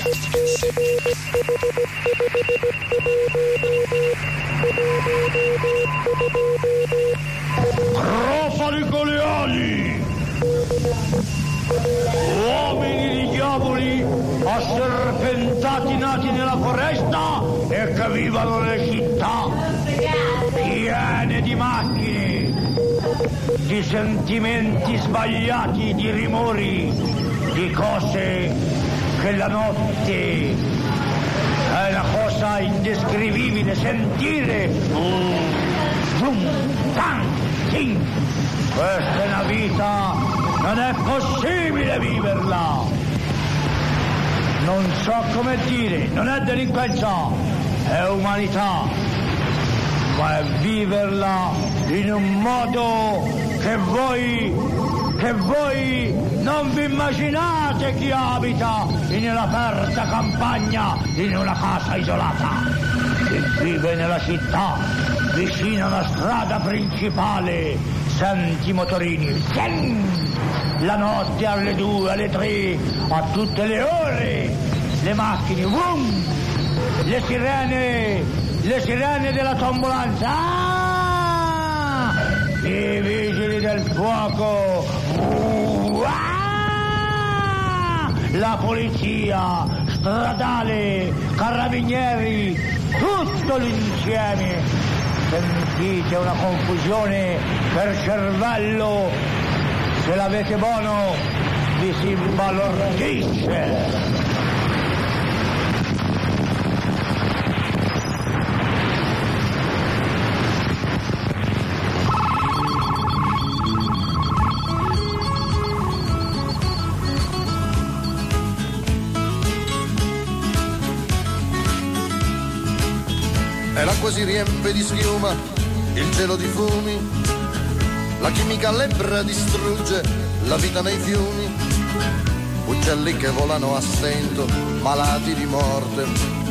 Profani con le ali, uomini di diavoli asserpentati nati nella foresta e che vivono nelle città piene di macchine, di sentimenti sbagliati, di rumori, di cose che la notte è una cosa indescrivibile, sentire. Questa è una vita, non è possibile viverla. Non so come dire, non è delinquenza, è umanità, ma è viverla in un modo che voi non vi immaginate chi abita nell'aperta campagna in una casa isolata, chi vive nella città vicino alla strada principale, senti i motorini, la notte alle 2, alle 3, a tutte le ore, le macchine, le sirene della tombolanza, i vigili del fuoco, la polizia stradale, carabinieri, tutto l'insieme. Sentite una confusione per cervello, se l'avete buono vi si imbalordisce. E l'acqua si riempie di schiuma, il cielo di fumi, la chimica lebbra distrugge la vita nei fiumi, uccelli che volano a stento, malati di morte.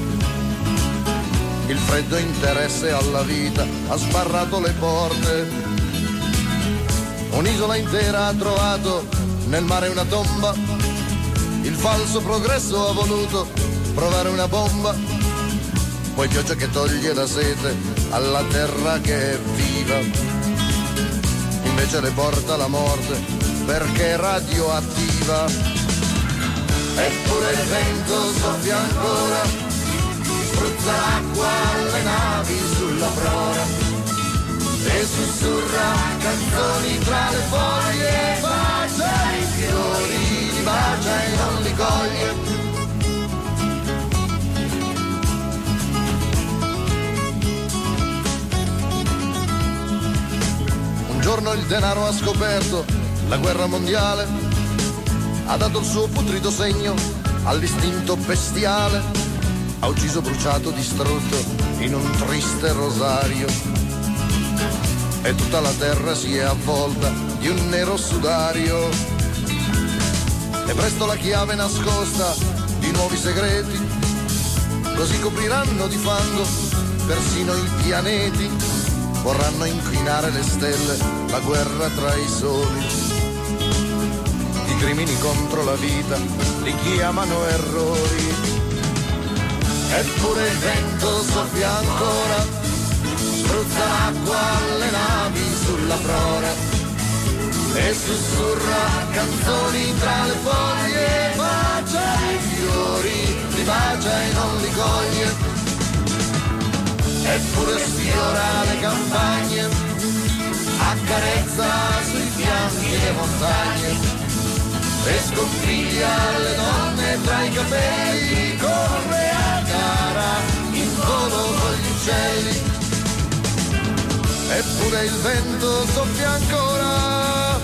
Il freddo interesse alla vita ha sbarrato le porte. Un'isola intera ha trovato nel mare una tomba, il falso progresso ha voluto provare una bomba. Poi pioggia che toglie la sete alla terra che è viva, invece le porta la morte perché è radioattiva. Eppure il vento soffia ancora, spruzza l'acqua alle navi sulla prora e sussurra canzoni tra le foglie, bacia i fiori, li bacia e non li coglie. Un giorno il denaro ha scoperto la guerra mondiale, ha dato il suo putrido segno all'istinto bestiale, ha ucciso, bruciato, distrutto in un triste rosario, e tutta la terra si è avvolta di un nero sudario. E presto la chiave nascosta di nuovi segreti, così copriranno di fango persino i pianeti, vorranno inquinare le stelle, la guerra tra i soli. I crimini contro la vita li chiamano errori. Eppure il vento soffia ancora, spruzza l'acqua alle navi sulla prora e sussurra canzoni tra le foglie, bacia i fiori, li bacia e non li coglie. Eppure sfiora le campagne, accarezza sui fianchi le montagne e sconfiglia le donne tra i capelli, corre a gara in volo con gli uccelli. Eppure il vento soffia ancora.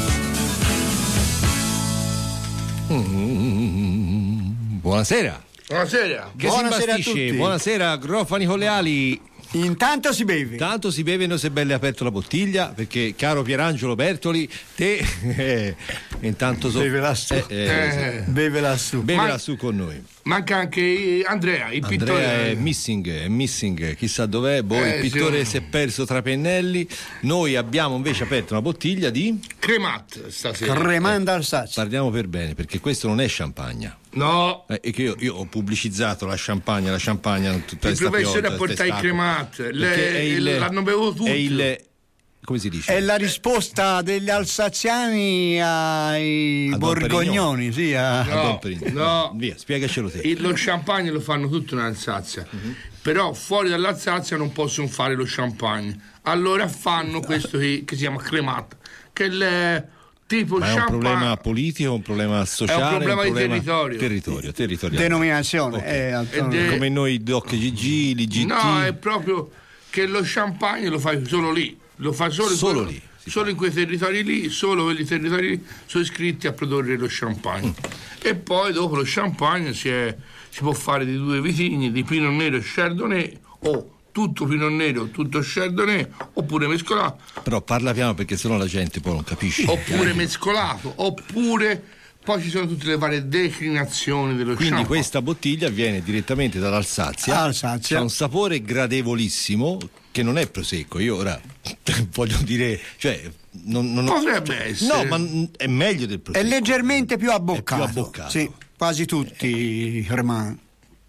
Buonasera. Buonasera. Che Buonasera si imbastisce? a tutti. Buonasera, Grofani con le ali. Intanto si beve. Tanto si beve, noi se belle aperto la bottiglia, perché caro Pierangelo Bertoli, te intanto beve lassù. Beve lassù. Beve lassù con noi. Manca anche Andrea, il pittore. Andrea è missing, chissà dov'è, il pittore si è perso tra i pennelli. Noi abbiamo invece aperto una bottiglia di Cremat stasera. Cremant d'Alsazia. Parliamo per bene, perché questo non è champagne. No. E che io ho pubblicizzato la champagne tutta il professore ha portato il Cremat, l'hanno bevuto tutti. Come si dice? È la risposta degli alsaziani ai borgognoni, sì. No. Via, spiegacelo te. Lo champagne lo fanno tutto in Alsazia, però fuori dall'Alsazia non possono fare lo champagne. Allora fanno questo che si chiama Cremat, che è tipo Ma è un problema politico, un problema sociale, è un problema di territoriale. Denominazione. Okay. Come noi Doc GG, l'IGT. No, è proprio che lo champagne lo fai solo lì. Lo fa solo lì. Solo in quei territori lì, solo quei territori lì sono iscritti a produrre lo champagne. E poi dopo lo champagne si può fare di 2 vitigni, di Pinot Nero e Chardonnay, o tutto Pinot Nero, tutto Chardonnay, oppure mescolato. Però parla piano perché sennò la gente poi non capisce. Oppure mescolato, oppure poi ci sono tutte le varie declinazioni dello champagne. Quindi questa bottiglia viene direttamente dall'Alsazia. Ha un sapore gradevolissimo che non è prosecco. Io ora voglio dire, cioè non potrebbe essere. No, ma è meglio del prosecco. È leggermente più abboccato. Sì, quasi tutti i Cremant.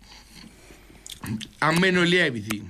Ha meno lieviti.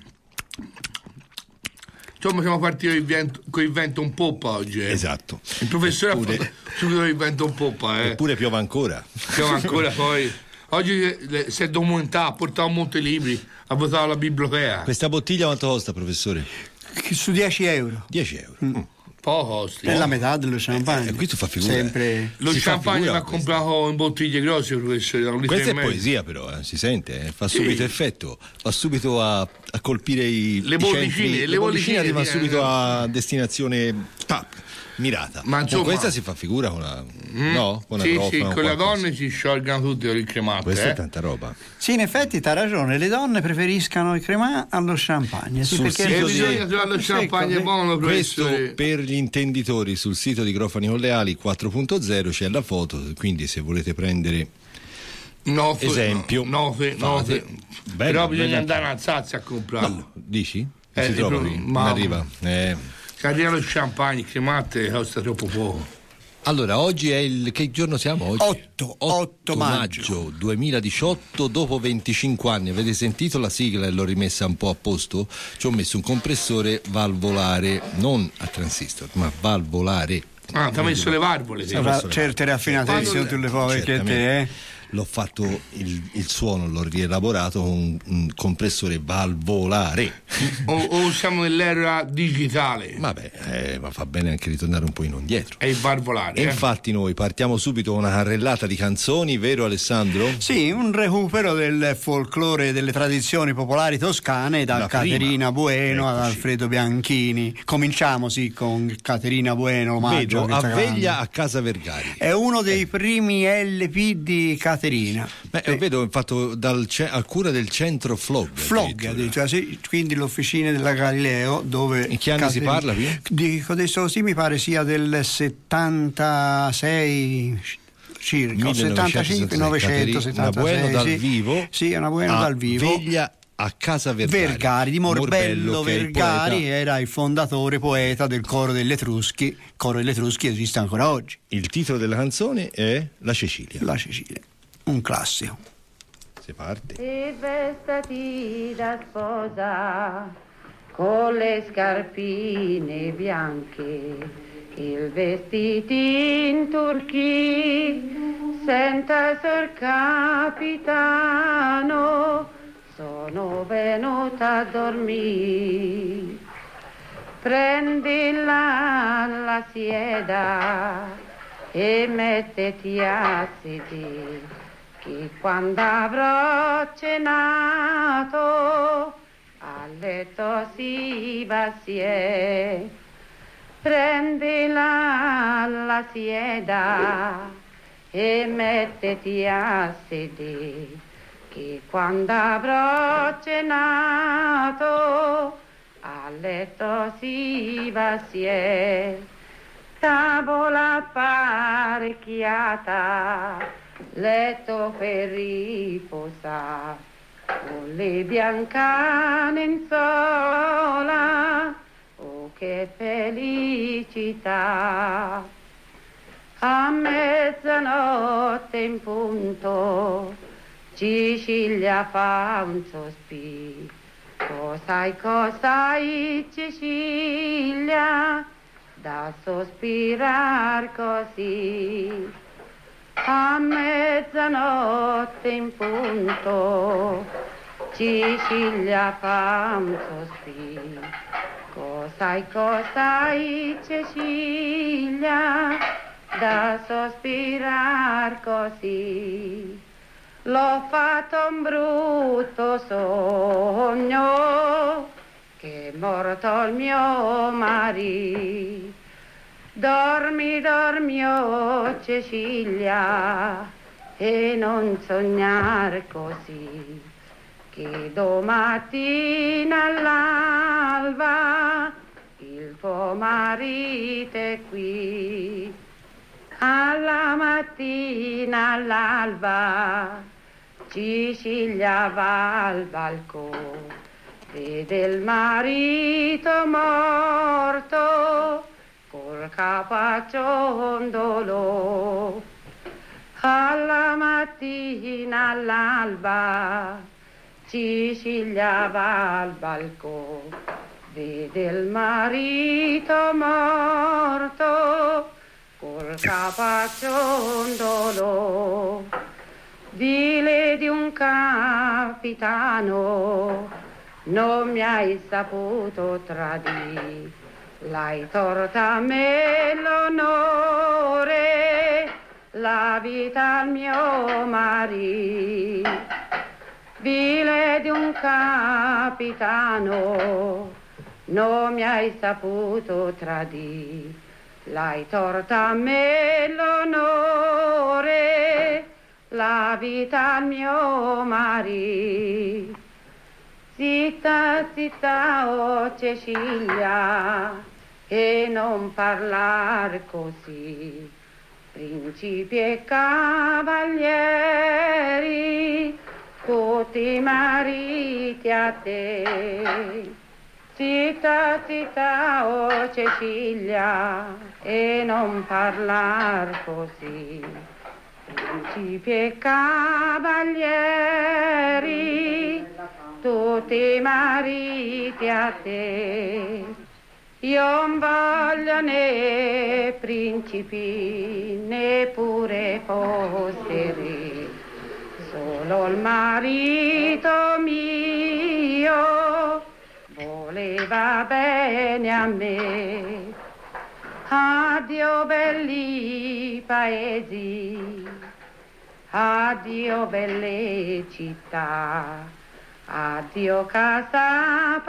Insomma, siamo partiti con il vento in poppa oggi. Esatto. Il professore ha fatto subito il vento in poppa. Eppure piove ancora. Poi. Oggi si è documentato, ha portato molti libri, ha votato alla biblioteca. Questa bottiglia quanto costa, professore? Su 10 euro. 10 euro. Poco costa. È la metà dello champagne. Questo fa figura. Sempre. Lo champagne va comprato in bottiglie grosse, professore. Questa è poesia, però, si sente, fa subito effetto, va subito a colpire le bollicine. Le bollicine arrivano subito a destinazione mirata. Ma insomma, con questa si fa figura con una con le donne si sciolgano tutte il Cremat. Questa è tanta roba. Sì, in effetti t'ha ragione, le donne preferiscono il Cremat allo champagne. Sì, perché bisogna trovare lo champagne buono. Questo per gli intenditori sul sito di Grofani Colleali 4.0 c'è la foto, quindi se volete prendere esempio. Però bisogna andare in Alsazia a comprarlo. No, dici? Si trova lì, non arriva. Se arriva lo champagne, Cremat costa troppo poco. Allora, oggi è che giorno siamo oggi? 8 maggio 2018, dopo 25 anni. Avete sentito la sigla e l'ho rimessa un po' a posto? Ci ho messo un compressore valvolare, non a transistor, ma valvolare. Ti ha messo le valvole. Certe raffinatezze, tu le puoi che te, L'ho fatto il suono, l'ho rielaborato con un compressore valvolare. O usiamo nell'era digitale. Vabbè, ma fa bene anche ritornare un po' indietro. È il valvolare. E infatti noi partiamo subito con una carrellata di canzoni, vero Alessandro? Sì, un recupero del folklore, delle tradizioni popolari toscane, da Caterina Bueno ad Alfredo Bianchini. Cominciamo con Caterina Bueno, omaggio. Vedo A Veglia a Casa Vergari. È uno dei primi LP di Caterina. Vedo fatto a cura del centro Flog addirittura, sì, quindi l'officina della Galileo, dove in che anni si parla qui? Dico adesso mi pare sia del 76 circa, 75 976. Bueno dal vivo. Sì, è una Bueno dal vivo. Veglia a Casa Vergari di Morbello Vergari, era il fondatore poeta del Coro degli Etruschi. Il Coro degli Etruschi esiste ancora oggi. Il titolo della canzone è La Cecilia. Un classico. Si parte. E vestati da sposa con le scarpine bianche, il vestito in turchi, senta sor capitano, sono venuta a dormire. Prendi la sieda e mettiti a sedere, che quando avrò cenato a letto si va assieme. Prendi la sieda e mettiti a sedere, che quando avrò cenato a letto si va assieme. Tavola apparecchiata, letto per riposare, con le biancane in sola, oh che felicità. A mezzanotte notte in punto, Sicilia fa un sospiro. Cos'hai, Sicilia, da sospirar così? A mezzanotte in punto, Sicilia fa un sospiro. Cos'hai, Sicilia, da sospirar così? L'ho fatto un brutto sogno, che è morto il mio marito. Dormi, oh Cecilia, e non sognar così, che domattina all'alba il tuo marito è qui. Alla mattina all'alba Sicilia va al balcone, vede il marito morto col capo dolore. Alla mattina all'alba Sicilia va al balcone, vede il marito morto col capo dolore. Dile di un capitano, non mi hai saputo tradire, l'hai torta a me l'onore, la vita al mio marito. Dile di un capitano, non mi hai saputo tradire, l'hai torta a me l'onore, la vita al mio marito. Zitta, zitta, oh Cecilia, e non parlar così. Principi e cavalieri, tutti i mariti a te. Zitta, zitta, oh Cecilia, e non parlar così. Principi e cavalieri, tutti i mariti a te. Io non voglio né principi né pure posteri, solo il marito mio voleva bene a me. Addio belli paesi, addio belle città, addio casa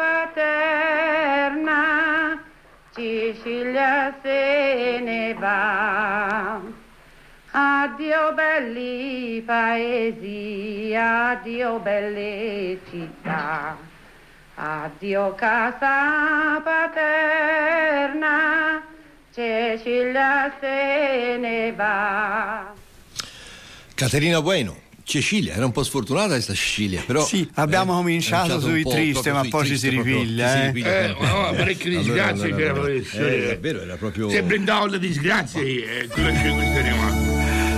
paterna, Sicilia se ne va. Addio belli paesi, addio belle città, addio casa paterna, Cecilia se ne va. Caterina Bueno, Cecilia, era un po' sfortunata questa Cecilia, però sì, abbiamo cominciato sui triste, ma poi ci si ripiglia. Parecchie disgrazie c'era per essere. Davvero, era proprio. Se blindavo le disgrazie, quello che questo è rimasto.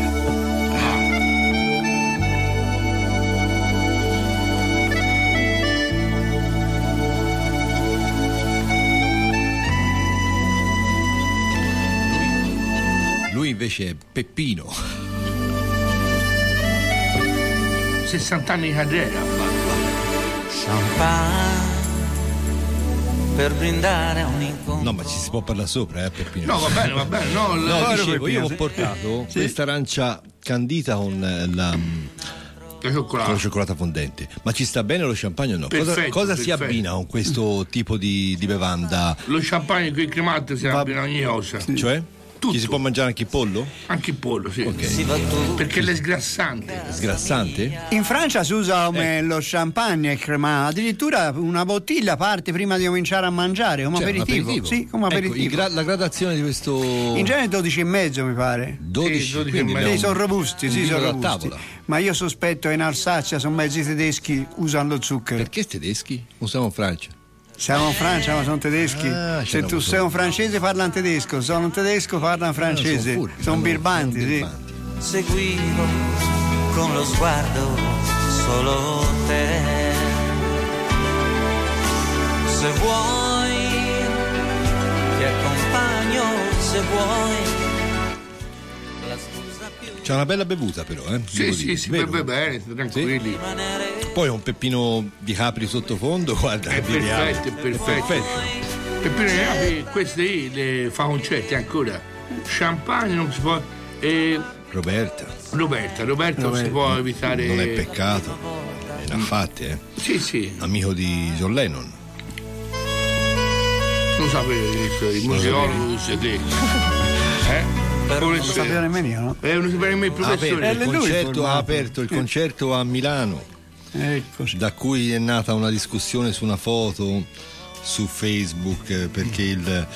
Lui invece è Peppino. 60 anni di carriera. Champagne per brindare a un incontro. No, ma ci si può parlare sopra, Peppino. No, va bene. No, dicevo, io ho portato questa arancia candita con la cioccolata fondente. Ma ci sta bene lo champagne o no? Cosa si abbina con questo tipo di bevanda? Lo champagne con il cremato si abbina ogni cosa. Cioè? Tutto. Ci si può mangiare anche il pollo? Anche il pollo, sì. Okay. Perché è sgrassante. Sgrassante? In Francia si usa come lo champagne cremato, addirittura una bottiglia parte prima di cominciare a mangiare, come aperitivo. Sì, come aperitivo. La gradazione di questo. In genere 12,5 mi pare. 12,5. Sono robusti, sono robusti. Tavola. Ma io sospetto che in Alsazia sono mezzi tedeschi usano lo zucchero. Perché tedeschi? Non siamo in Francia. Siamo in Francia, ma sono tedeschi. Se tu sei un francese parlano tedesco, sono un tedesco parlano francese. Sono birbanti, sì. seguivo con lo sguardo solo te. Se vuoi ti accompagno, se vuoi. C'è una bella bevuta però, Sì, si beve bene, tranquilli. Sì? Poi un peppino di Capri sottofondo, guarda. È perfetto. Peppino di Capri, questi le fa concerti ancora. Champagne non si può. Roberta non si può evitare. Non è peccato. Ne ha fatte, Sì. Amico di John Lennon. Non sapevo il museologo di CD. Non lo sapevo nemmeno io, no? Non sapevo nemmeno il professore. Ha aperto il concerto a Milano. Eccoci. Da cui è nata una discussione su una foto su Facebook, perché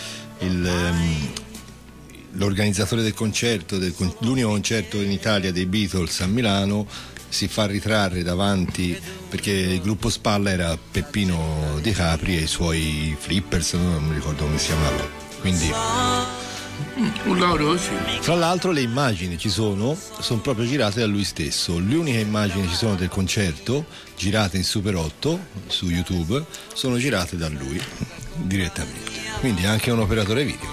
l'organizzatore del concerto, l'unico concerto in Italia dei Beatles a Milano, si fa ritrarre davanti, perché il gruppo spalla era Peppino Di Capri e i suoi Flippers, non mi ricordo come si chiamava. Quindi un lavoro, sì. Tra l'altro le immagini sono proprio girate da lui stesso. Le uniche immagini ci sono del concerto girate in Super 8 su YouTube sono girate da lui direttamente, quindi anche un operatore video.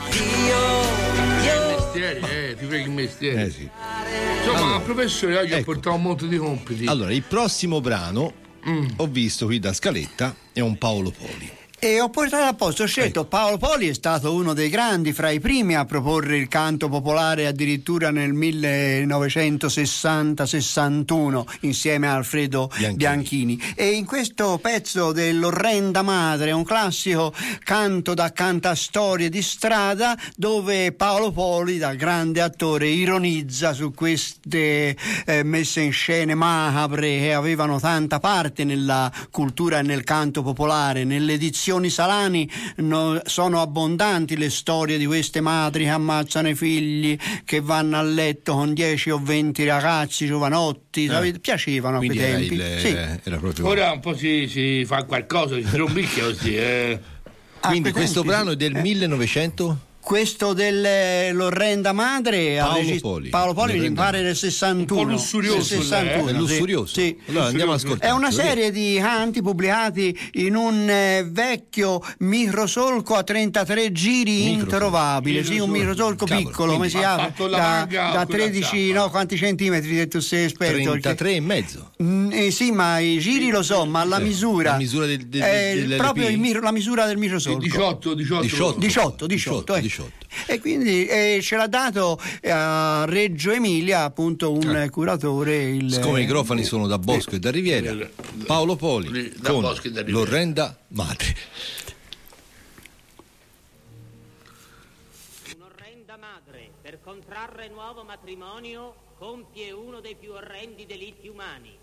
Ti frega il mestiere. Sì. Insomma, allora, professore oggi ha portato un monte di compiti. Allora, il prossimo brano ho visto qui da scaletta è un Paolo Poli. E ho portato a posto, ho scelto Paolo Poli, è stato uno dei grandi, fra i primi a proporre il canto popolare addirittura nel 1960-61 insieme a Alfredo Bianchini. E in questo pezzo dell'Orrenda Madre, un classico canto da cantastorie di strada, dove Paolo Poli, da grande attore, ironizza su queste messe in scene macabre che avevano tanta parte nella cultura e nel canto popolare, nell'edizione Salani sono abbondanti le storie di queste madri che ammazzano i figli, che vanno a letto con 10 o 20 ragazzi giovanotti, piacevano a quei tempi. Era proprio... Ora un po' si fa qualcosa, si trombicchia così. Quindi questo brano è del 1900? Questo dell'Orrenda Madre Paolo Poli mi pare del 61. Un po' lussurioso. 61, è lussurioso. Sì. Allora andiamo a ascoltare. È una serie di canti pubblicati in un vecchio microsolco a 33 giri introvabile. Sì, un microsolco piccolo, come si chiama? Da 13, no, quanti centimetri se tu sei esperto? 33 e mezzo. Sì, ma i giri lo so, ma la misura. La misura proprio la misura del microsolco. 18. E quindi ce l'ha dato a Reggio Emilia appunto un curatore. Siccome i microfoni sono da Bosco e da Riviera, Paolo Poli con l'Orrenda Madre. Un'orrenda madre per contrarre nuovo matrimonio compie uno dei più orrendi delitti umani.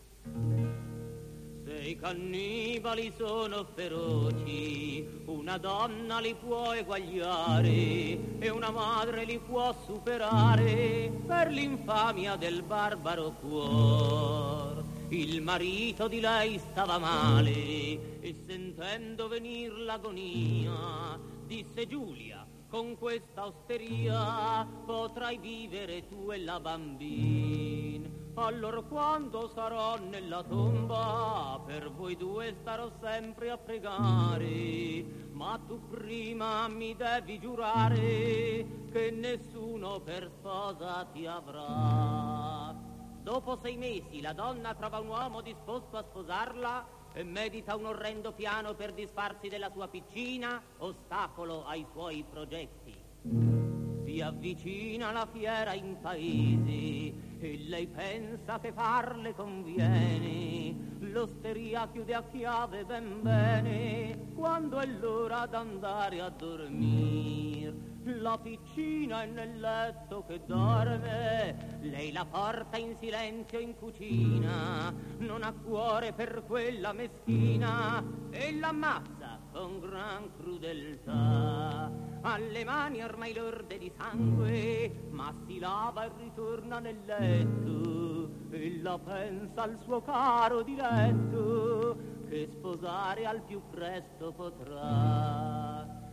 Se i cannibali sono feroci, una donna li può eguagliare e una madre li può superare per l'infamia del barbaro cuor. Il marito di lei stava male e sentendo venir l'agonia disse: Giulia, con questa osteria potrai vivere tu e la bambina. Allora quando sarò nella tomba per voi due starò sempre a pregare, ma tu prima mi devi giurare che nessuno per sposa ti avrà. Dopo 6 mesi la donna trova un uomo disposto a sposarla e medita un orrendo piano per disfarsi della sua piccina, ostacolo ai suoi progetti. Si avvicina la fiera in paese e lei pensa che farle conviene. L'osteria chiude a chiave ben bene quando è l'ora d'andare a dormire. La piccina è nel letto che dorme, lei la porta in silenzio in cucina, non ha cuore per quella meschina e l'ammazza con gran crudeltà. Ha le mani ormai lorde di sangue, ma si lava e ritorna nel letto e la pensa al suo caro diletto che sposare al più presto potrà.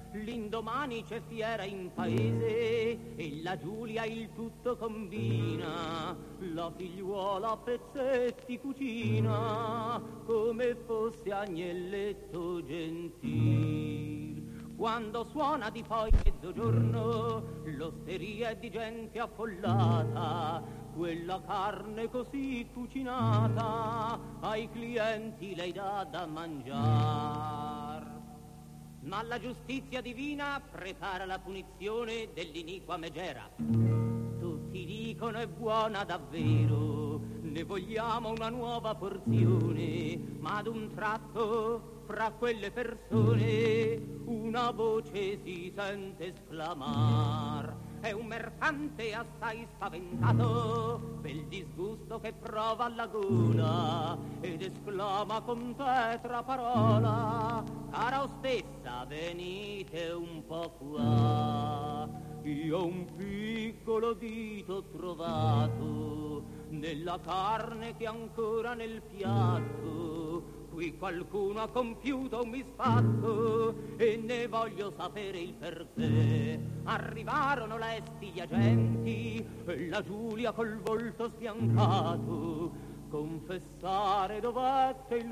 L'indomani c'è fiera in paese e la Giulia il tutto combina, la figliuola a pezzetti cucina come fosse agnelletto gentil. Quando suona di poi mezzogiorno l'osteria è di gente affollata, quella carne così cucinata ai clienti lei dà da mangiar. Ma la giustizia divina prepara la punizione dell'iniqua megera. Tutti dicono è buona davvero, ne vogliamo una nuova porzione, ma ad un tratto fra quelle persone una voce si sente esclamar. È un mercante assai spaventato per il disgusto che prova alla gola ed esclama con tetra parola: cara ostessa, venite un po' qua. Io un piccolo dito ho trovato nella carne che ancora nel piatto. Qui qualcuno ha compiuto un misfatto e ne voglio sapere il perché. Arrivarono lesti gli agenti e la Giulia col volto sbiancato confessare dovette il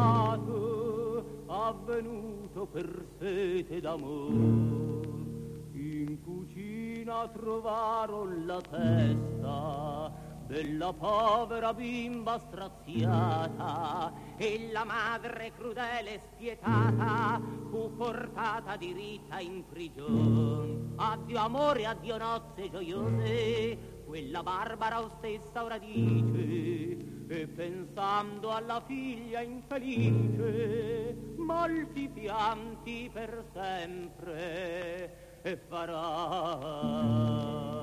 reato avvenuto per sete d'amor. In cucina trovarono la testa della povera bimba straziata e la madre crudele e spietata fu portata diritta in prigione. Addio amore, addio nozze gioiose, quella barbara ostessa ora dice, e pensando alla figlia infelice molti pianti per sempre e farà.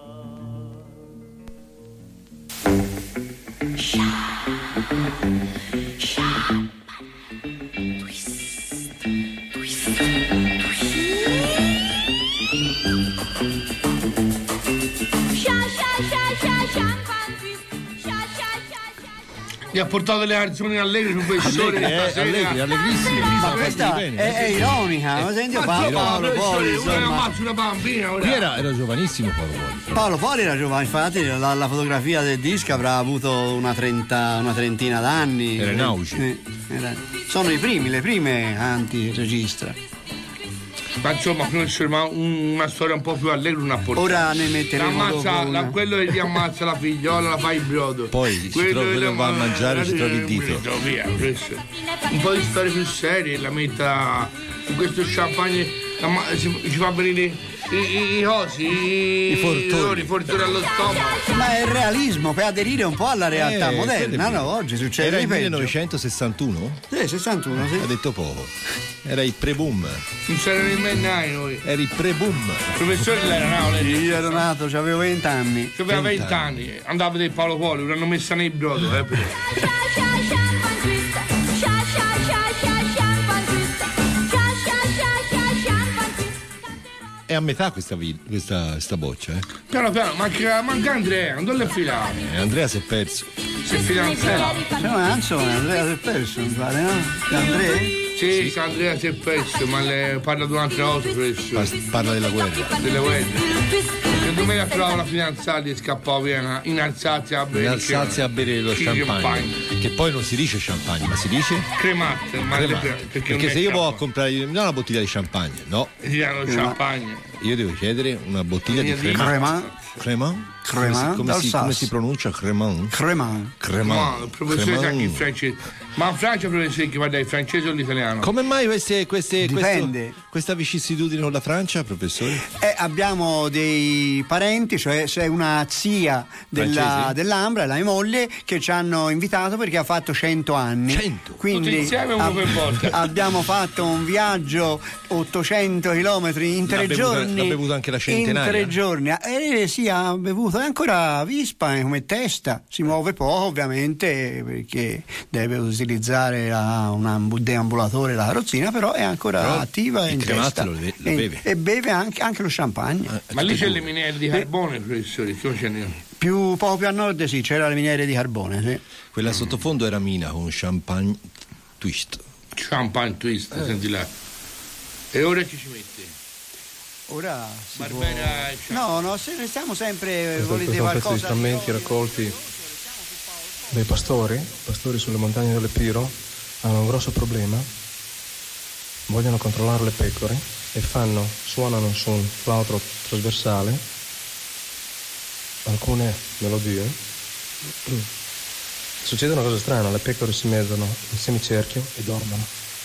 Mi ha portato le canzoni allegre su professore allegrissime. Ma questa è ironica, non senti Paolo Poli, una bambina. Qui era giovanissimo Paolo Poli era giovane, infatti la fotografia del disco avrà avuto una trentina d'anni. Era in auge. Sono le prime anti-registra. Ma insomma, professore, ma una storia un po' più allegra non ha portato. Ora ne metteremo quello che gli ammazza la figliola, la fa il brodo. Poi quello va a mangiare si trova il dito. Via, un po' di storie più serie, la metta in questo champagne ci fa venire i fortuni allo stomaco. Ma è il realismo per aderire un po' alla realtà moderna, no? Oggi succede era di peggio. 1961? Sì, 61, sì. Ha detto poco. Era il pre-boom. Non c'era nemmeno noi. Era il pre-boom. Il professore era nato. Io ero nato, avevo 20 anni. Aveva 20 anni. Andava a vedere Paolo Poli, l'hanno messa nei brodo. È a metà questa boccia, Piano piano, manca Andrea, non le filare. Andrea si è perso. Si è fidanzato. C'è una canzone, Andrea si è perso, mi pare, no? Andrea? Sì, Andrea si è perso, ma le parla di un'altra cosa, parla della guerra. Delle guerre. Nel 2000 trovava una fidanzata e scappava via in Alsazia a bere lo champagne. Che poi non si dice champagne, ma si dice cremate. Perché se io vado a comprare una bottiglia di champagne, no? Si danno champagne. Io devo chiedere una bottiglia di Cremant. Come si pronuncia Cremant? Cremant. Il professore sa anche il francese. Ma in Francia professore che parla il francese o l'italiano? Come mai questa vicissitudine con la Francia, professore? Abbiamo dei parenti, cioè c'è una zia dell'Ambra, la mia moglie, che ci hanno invitato perché ha fatto 100 anni. 100? Quindi tutti insieme uno per volta. Abbiamo fatto un viaggio 800 chilometri in 3 giorni. Ha bevuto anche la centenaria? In 3 giorni. Sì, ha bevuto. È ancora vispa come testa. Si muove poco, ovviamente, perché deve utilizzare un deambulatore, la carrozzina, però è ancora attiva in testa. Lo beve. E beve anche lo champagne. Ma lì c'è le miniere di carbone, professore? Poco più a nord sì, c'era le miniere di carbone, sì. Quella sottofondo era mina con champagne twist. Champagne twist, senti là. E ora chi ci mette? Ora Barbera no, se restiamo sempre volete qualcosa. Questi frammenti raccolti dai pastori sulle montagne dell'Epiro hanno un grosso problema, vogliono controllare le pecore e suonano su un flauto trasversale alcune melodie. Succede una cosa strana, le pecore si mettono in semicerchio e dormono.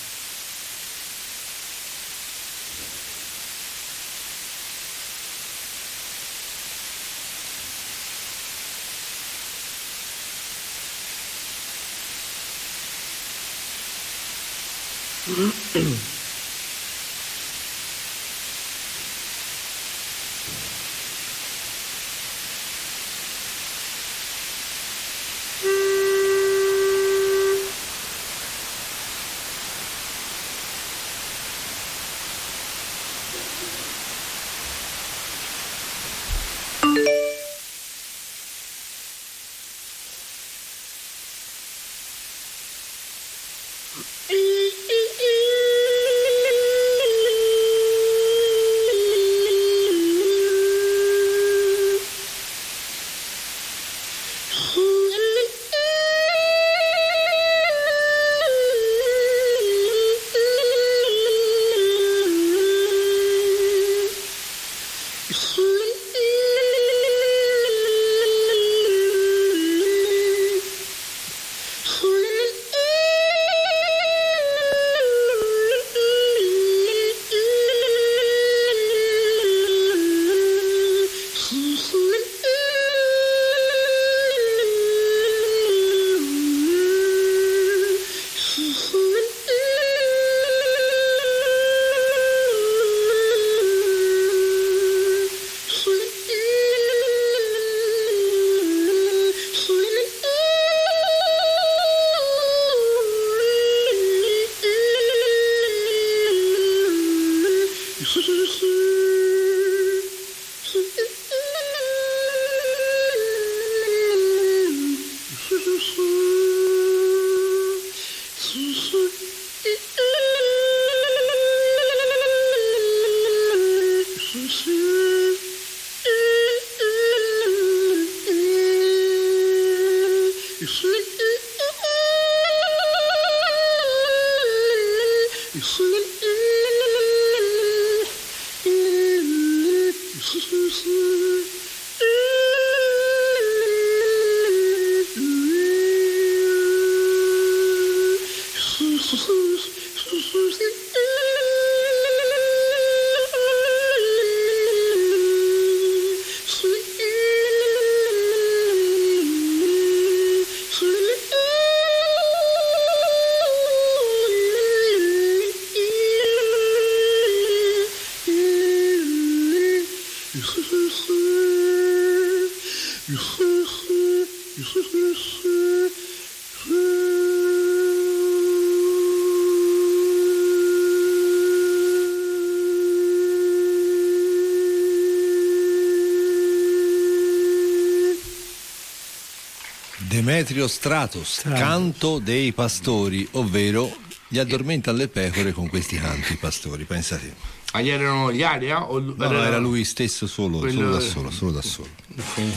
Demetrio Stratos, canto dei pastori, ovvero gli addormenta le pecore con questi canti, i pastori, pensate. Ma gli erano gli aria? O no, era lui stesso solo da solo. Okay.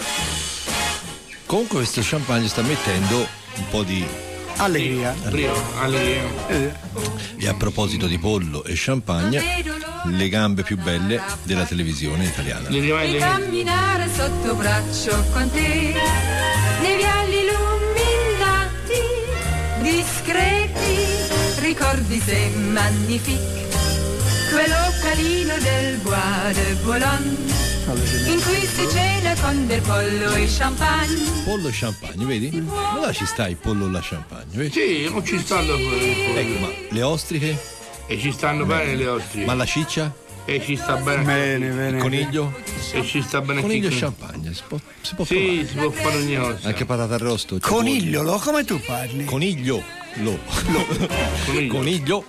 Comunque questo champagne sta mettendo un po' di allegria. E a proposito di pollo e champagne, le gambe più belle della televisione italiana. Di camminare sotto braccio con te, nei viali illuminati, discreti, ricordi se magnifique, quel localino del Bois de Boulogne, in cui si cena con del pollo e champagne. Pollo e champagne, vedi? Ma là ci sta il pollo e la champagne, vedi? Sì, non ci stanno quello. Ecco, ma le ostriche? E ci stanno bene le ostriche. Ma la ciccia? E ci sta bene. Bene. Il coniglio? E ci sta bene. Coniglio e champagne, si può sì, provare. si può fare ogni cosa. Anche patata arrosto. Conigliolo, come tu parli? Coniglio. Coniglio.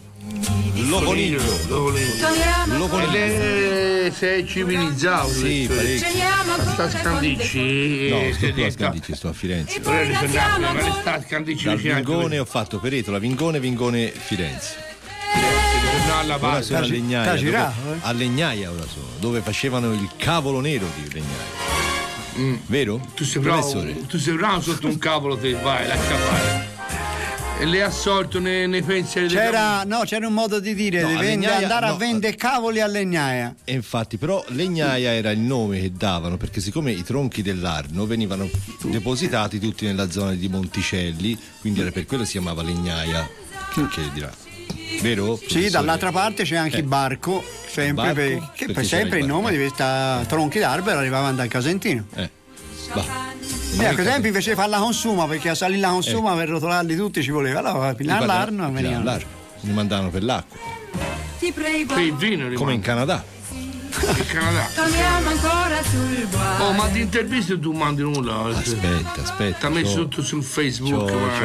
Sei civilizzato. Sì, parecchio. Sta a Scandicci. No, sto a Scandicci, sto a Firenze. Ma sta a Scandicci. Dal Vingone ho fatto Peretola, Vingone, Firenze. Ora sono a Legnaia ora sono, dove facevano il cavolo nero di Legnaia. Vero? Tu sei bravo sotto un cavolo, te vai, lascia fare. E le ha sorto nei pensieri c'era un modo di dire, andare a vendere cavoli a Legnaia. E infatti, però Legnaia era il nome che davano, perché siccome i tronchi dell'Arno venivano depositati tutti nella zona di Monticelli, quindi era per quello si chiamava Legnaia. Che dirà? Vero? Sì, dall'altra parte c'è anche il barco, sempre il nome di questa tronchi d'albero arrivavano dal Casentino. Per esempio, invece di farla consuma, perché a salire la consuma per rotolarli tutti ci voleva, allora pigliare l'Arno e venivano. Li mandavano per l'acqua. Ti prego. Per il vino come in Canada. In Canada. Torniamo ancora sul guaio. Oh, ma di interviste tu mandi nulla. Aspetta. T'ha messo tutto sul Facebook.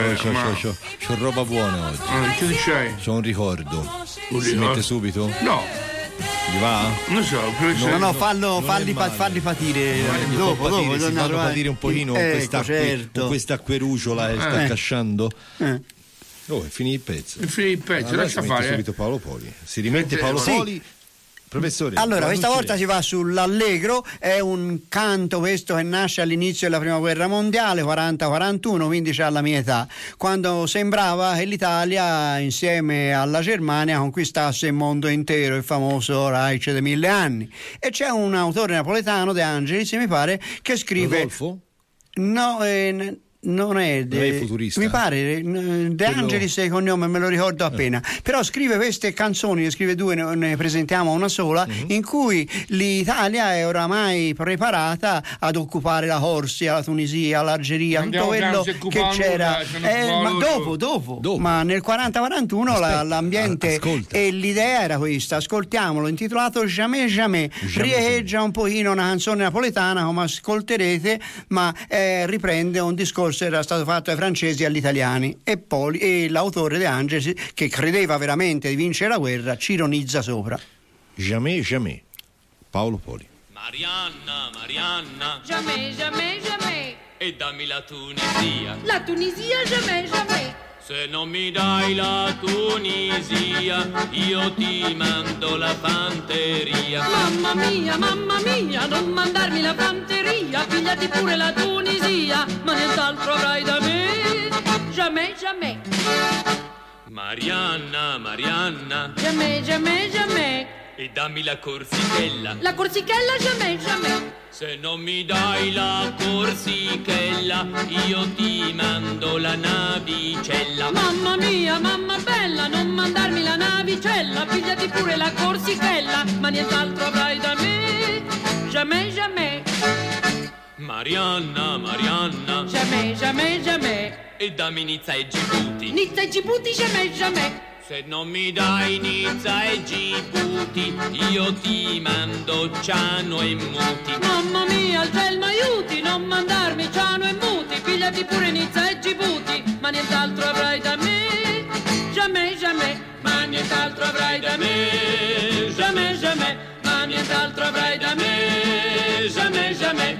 C'ho roba buona oggi. Che c'hai? C'ho un ricordo. Si mette subito? No. Gli va? Non so, falli patire. Dopo patire un pochino con questa acqueruciola che sta casciando. È finito il pezzo. Lascia fare. Subito Paolo Poli. Si rimette Paolo Poli. Professore, allora questa volta si va sull'Allegro, è un canto questo che nasce all'inizio della prima guerra mondiale, 40-41, quindi c'ha la mia età, quando sembrava che l'Italia insieme alla Germania conquistasse il mondo intero, il famoso Reich dei 1000 anni. E c'è un autore napoletano, De Angelis, mi pare, che scrive Rodolfo? No, non è futurista. Mi pare De Angelis è il cognome, me lo ricordo appena. Però scrive queste canzoni, ne scrive due, ne presentiamo una sola, in cui l'Italia è oramai preparata ad occupare la Corsia, la Tunisia, l'Algeria, tutto quello che c'era. Ma dopo. Ma nel 40-41 l'ambiente e l'idea era questa. Ascoltiamolo, intitolato Jamais Jamais. Riecheggia un pochino una canzone napoletana, come ascolterete, ma riprende un discorso era stato fatto ai francesi e agli italiani, e l'autore De Angelis, che credeva veramente di vincere la guerra, ci ironizza sopra. Jamais Jamais, Paolo Poli. Marianna Jamais Jamais Jamais, e dammi la Tunisia. La Tunisia Jamais Jamais. Se non mi dai la Tunisia, io ti mando la fanteria. Mamma mia, non mandarmi la fanteria, pigliati pure la Tunisia, ma nient'altro avrai da me. Jamais, jamais. Marianna. Jamais, jamais, jamais. E dammi la Corsichella. La Corsichella jamais, jamais. Se non mi dai la Corsichella, io ti mando la navicella. Mamma mia, mamma bella, non mandarmi la navicella, pigliati pure la Corsichella, ma nient'altro avrai da me. Jamais, jamais. Marianna. Jamais, jamais, jamais. E dammi Nizza e Gibuti. Nizza e Gibuti jamais, jamais. Se non mi dai Nizza e Gibuti, io ti mando Ciano e Muti. Mamma mia, il ciel m'aiuti, non mandarmi Ciano e Muti, pigliati pure Nizza e Gibuti, ma nient'altro avrai da me. Jamais, jamais, ma nient'altro avrai da me. Jamais, jamais, ma nient'altro avrai da me. Jamais, jamais.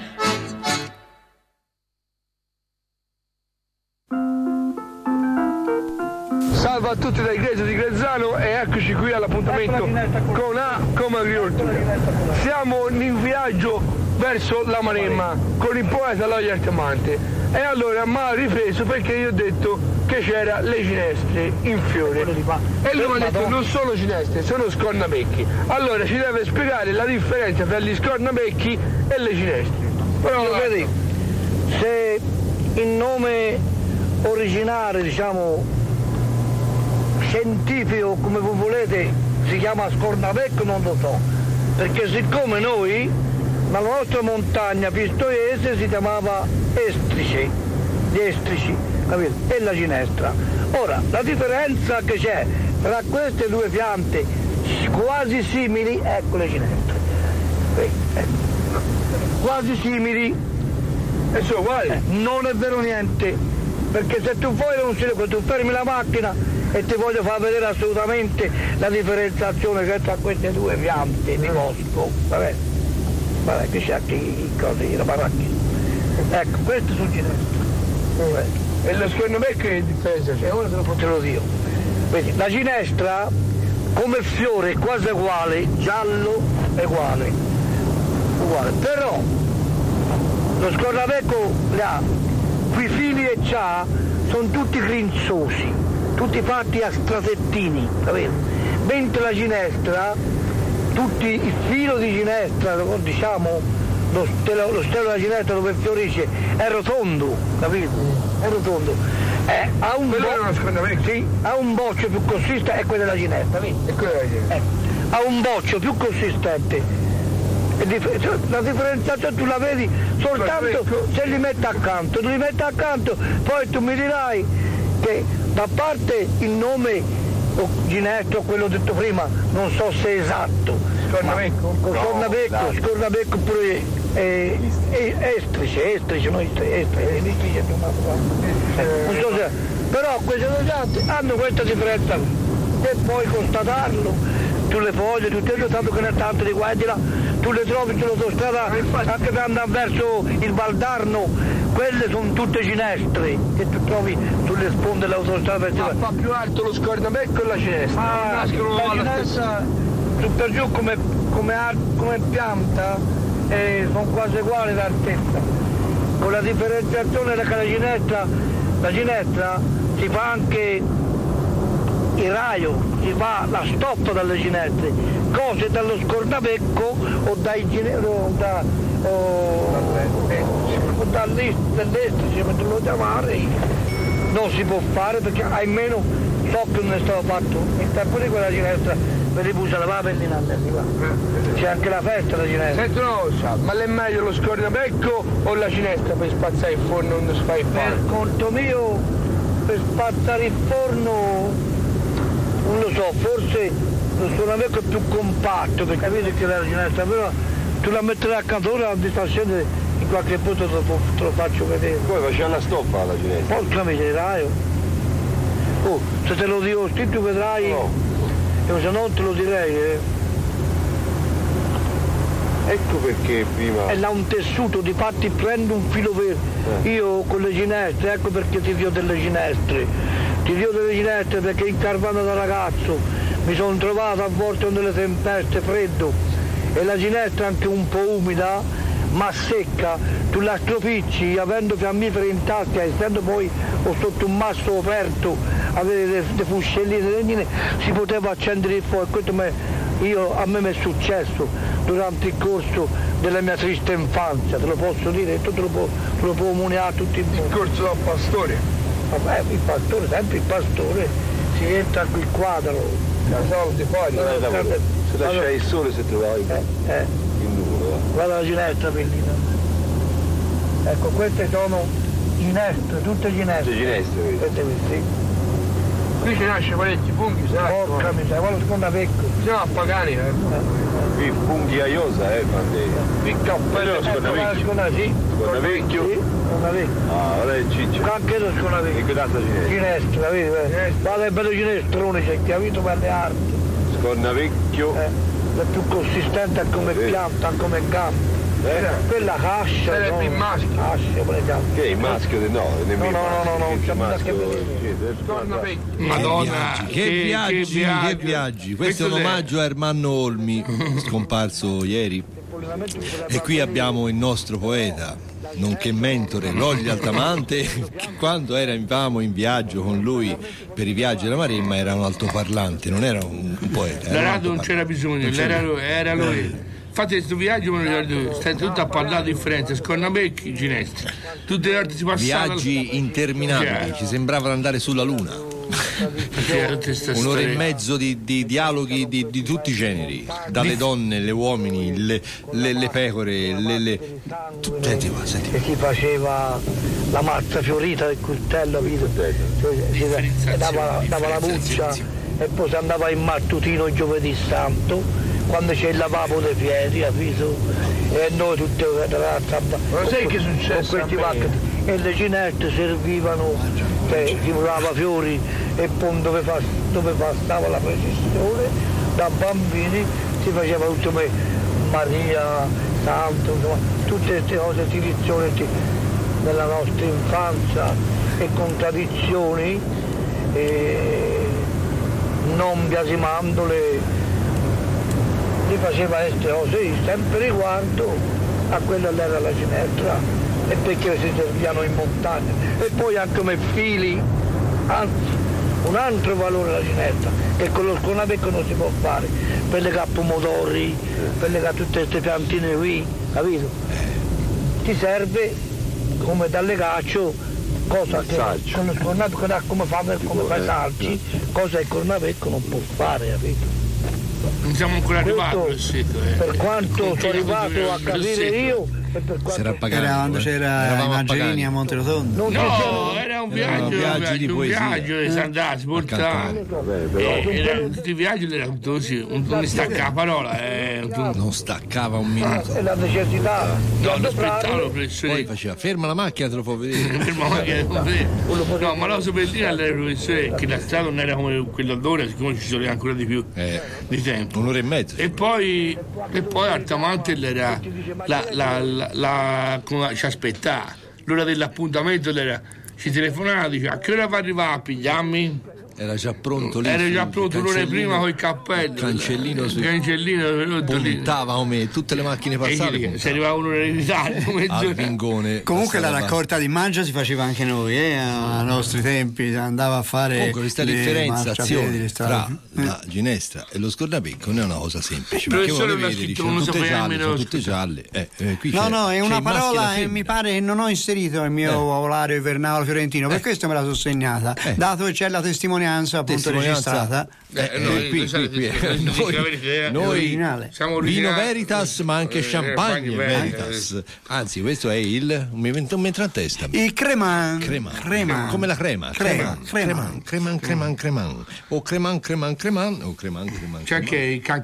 Salve a tutti da Igreja di Grezzano e eccoci qui all'appuntamento con A come Agricoltura. Siamo in viaggio verso la Maremma con il poeta Eloy Altamante e allora mi ha ripreso perché io ho detto che c'era le ginestre in fiore e lui mi ha detto non sono ginestre, sono scornapecchi. Allora ci deve spiegare la differenza tra gli scornapecchi e le ginestre. Però vedi, se il nome originale, diciamo scientifico, come voi volete, si chiama scornapecchio, non lo so, perché siccome noi nella nostra montagna pistoiese si chiamava estrice, gli estrici, capito? E la ginestra. Ora, la differenza che c'è tra queste due piante quasi simili, ecco le ginestre, quasi simili, e sono uguali, non è vero niente, perché se tu vuoi un circo, tu fermi la macchina e ti voglio far vedere assolutamente la differenziazione che c'è tra queste due piante di bosco. Vabbè, che c'è anche così, la baracchina. Ecco, queste sono ginestre. E lo scornapecchio che differenza c'è? Ora te lo dico. Vedi, la ginestra come fiore è quasi uguale, giallo è uguale, però lo scornavecco quei fili e c'ha sono tutti grinzosi, tutti fatti a stratettini, capito? Mentre la ginestra, tutti il filo di ginestra, diciamo lo stelo della ginestra dove fiorisce è rotondo, capito? È rotondo. Ha un boccio più consistente, è quello della ginestra, vedi? Ha un boccio più consistente. La differenziazione tu la vedi soltanto se li metti accanto, poi tu mi dirai che da parte il nome ginestra, quello detto prima, non so se è esatto, scornavecco pure estrice, non so se, però queste cose hanno questa differenza e puoi constatarlo. Tu le foglie, tanto che ne è tanto di qua e di là, tu le trovi sull'autostrada anche per andare verso il Valdarno, quelle sono tutte ginestre che tu trovi sulle sponde dell'autostrada. Ma fa più alto lo scornavecco e la ginestra? La ginestra su per giù come pianta sono quasi uguali d'altezza, con la differenziazione che la ginestra si fa anche il raio, si fa la stoppa dalle ginestre, cose dallo scornavecco o dall'estrice, come lo chiamare, non si può fare perché almeno so che non è stato fatto il tempo di quella ginestra, per ripusa la pellina, c'è anche la festa della ginestra. Senti una cosa, ma è meglio lo scornavecco o la ginestra per spazzare il forno non si fa il pane? Per conto mio, per spazzare il forno non lo so, forse lo scornavecco è più compatto, perché capite che la ginestra, però tu la metterai accanto, ora di stasera in qualche punto te lo faccio vedere. Poi faceva la stoppa la ginestra. Porca miseria, se te lo dico tu vedrai, se no te lo direi. Ecco perché prima... E là un tessuto, difatti prendo un filo verde, io con le ginestre, ecco perché ti dio delle ginestre. Ti dio delle ginestre perché incarvando da ragazzo mi sono trovato a volte con delle tempeste, freddo, e la ginestra anche un po' umida, ma secca, tu la stropicci avendo fiammiferi in tasca, essendo poi o sotto un masso aperto, avere le fuscelline legnine, si poteva accendere il fuoco. Questo a me mi è successo durante il corso della mia triste infanzia, te lo posso dire, tu te lo può comunicare a tutti. Il corso da pastore? Vabbè, il pastore, sempre il pastore, si entra qui il quadro. Casavo di fuori, se lasciai il sole se trovavi il numero. Guarda la ginestra, bellina. Ecco, queste sono ginestre, tutte ginestre. Tutte ginestre, vedi? Queste sì. Qui ci nasce parecchi funghi, sai? Porca miseria, guarda scornavecco. Siamo a Pagani, Qui funghi aiosa, quando il cappello scornavecchio. Scornavecchio. Ah, ora è ciccio. Anche lo scornavecchio. E che data ginestra? Ginestra, vedi? Guarda che bello ginestrone, c'è chiavito per le arti. Scornavecchio. È più consistente come pianta, come gamma. Quella cascia, no? Il maschio. Che è il maschio? No, nemmeno no, c'è Madonna, che viaggi. Questo è un omaggio a Ermanno Olmi, scomparso ieri. E qui abbiamo il nostro poeta, nonché mentore, Lolli Altamante, che quando eravamo in viaggio con lui per i viaggi della Maremma era un altoparlante, non era un poeta. La radio non c'era bisogno, era lui. Infatti questo viaggio me lo ricordo, stai tutto a parlare di differenze, scornavecchi, ginestre. Tutte le volte si passava. Viaggi interminabili, ci sembrava andare sulla Luna. Un'ora e mezzo di dialoghi di tutti i generi, dalle donne, le uomini, le pecore, Senti. E si faceva la mazza fiorita del coltello, dava la buccia e poi si andava in mattutino il giovedì santo, quando c'è il lavabo dei piedi, capito? E noi tutte le razze. Ma sai che è successo? E le ginette servivano, si volava fiori e poi dove passava la processione, da bambini si faceva tutto Maria, Santo, insomma, tutte queste cose, tradizioni della nostra infanzia e contraddizioni. non biasimandole, li faceva essere così, sempre riguardo a quella era la Ginestra e perché si servivano in montagna. E poi anche come fili, anzi, un altro valore la Ginestra, che con lo scornapecco non si può fare, per legare pomodori, per legare tutte queste piantine qui, capito? Ti serve come da legaccio, cosa che con lo scornapecco dà come fa i salci, cosa il cornapecco non può fare, capito? Non siamo ancora arrivati al sito. Per quanto sono arrivato a capire io, era quando c'era i Mangerini a Monterotondo. No, era un viaggio di Sandà, si portava. Tutti i viaggi erano così, non staccava la parola. Non staccava un minuto. E la necessità. No, aspettavo poi faceva ferma la macchina, te lo può vedere. Ferma la macchina, te lo può vedere. No, ma la so per dire al professore che la strada non era come quella d'ora, siccome ci sono ancora di più di tempo. Un'ora e mezza. E poi Altamonte era ci aspettava l'ora dell'appuntamento, ci telefonava, diceva a che ora va arrivare a pigliarmi? Era già pronto lì. Era già pronto un'ora prima con il cappello. Cancellino puntava come tutte le macchine passate. Se arrivava un'ora in ritardo, al Vingone. Comunque la raccolta di mangia si faceva anche noi, ai nostri tempi, andava a fare. Comunque questa differenziazione tra la ginestra e lo scornapecco non è una cosa semplice. Perché voi vedete, sono tutte gialle. No, è una parola e mi pare che non ho inserito nel mio vocabolario vernale fiorentino, per questo me la sono segnata, dato che c'è la testimonianza appunto registrata. Noi siamo Vino Veritas, ma anche Champagne Veritas. Anzi, questo è un mentre a testa. Il Creman. Come la crema. Creman. O Creman. C'è anche il can.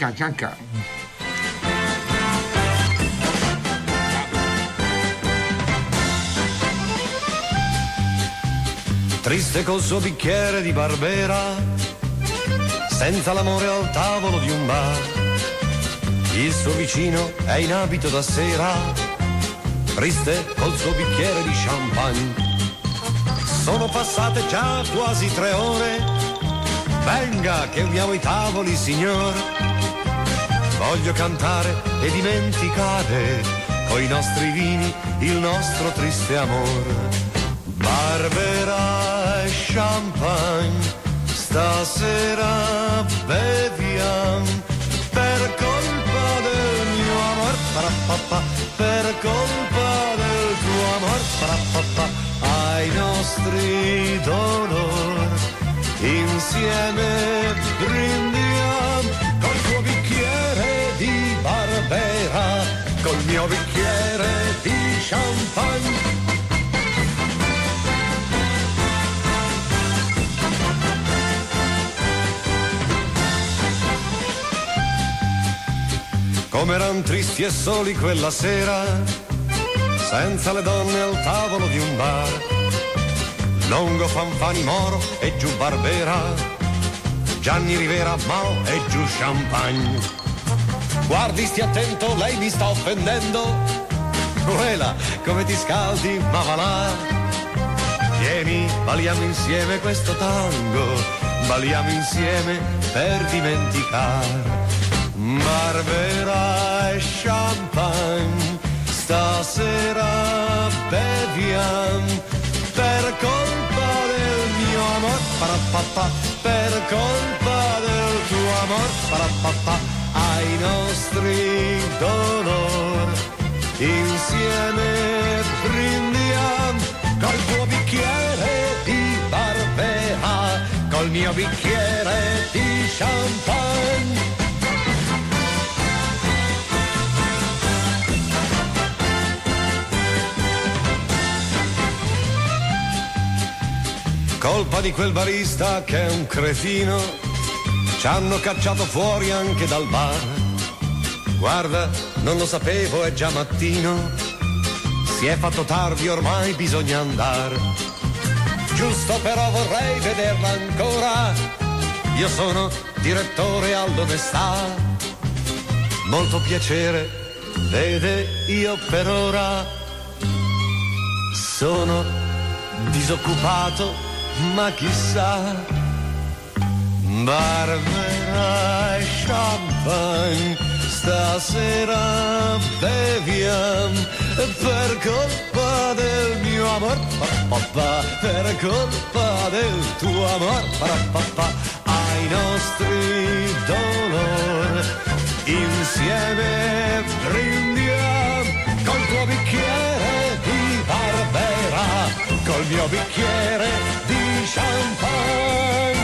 Triste col suo bicchiere di Barbera, senza l'amore al tavolo di un bar. Il suo vicino è in abito da sera, triste col suo bicchiere di champagne. Sono passate già quasi 3 ore, venga che uniamo i tavoli, signor. Voglio cantare e dimenticare coi nostri vini il nostro triste amor. Barbera e champagne, stasera beviamo, per colpa del mio amor, per colpa del tuo amor, ai nostri dolor, insieme brindiamo, col tuo bicchiere di Barbera, col mio bicchiere di champagne. Come eran tristi e soli quella sera, senza le donne al tavolo di un bar. Longo Fanfani Moro e giù Barbera, Gianni Rivera Mao e giù Champagne. Guardi, stia attento, lei mi sta offendendo. Quella, come ti scaldi, ma va là. Vieni, balliamo insieme questo tango, balliamo insieme per dimenticare. Barbera e champagne, stasera beviamo, per colpa del mio amor, per colpa del tuo amor, ai nostri dolor, insieme brindiamo, col tuo bicchiere di Barbera, col mio bicchiere di champagne. Colpa di quel barista che è un cretino, ci hanno cacciato fuori anche dal bar. Guarda, non lo sapevo, è già mattino, si è fatto tardi, ormai bisogna andare. Giusto però vorrei vederla ancora, io sono direttore all'onestà. Molto piacere, vede, io per ora sono disoccupato, ma chissà, Barbera champagne, stasera beviamo per colpa del mio amor, papà, per colpa del tuo amor, papà, ai nostri dolori insieme brindiamo col tuo bicchiere di Barbera, col mio bicchiere di champagne.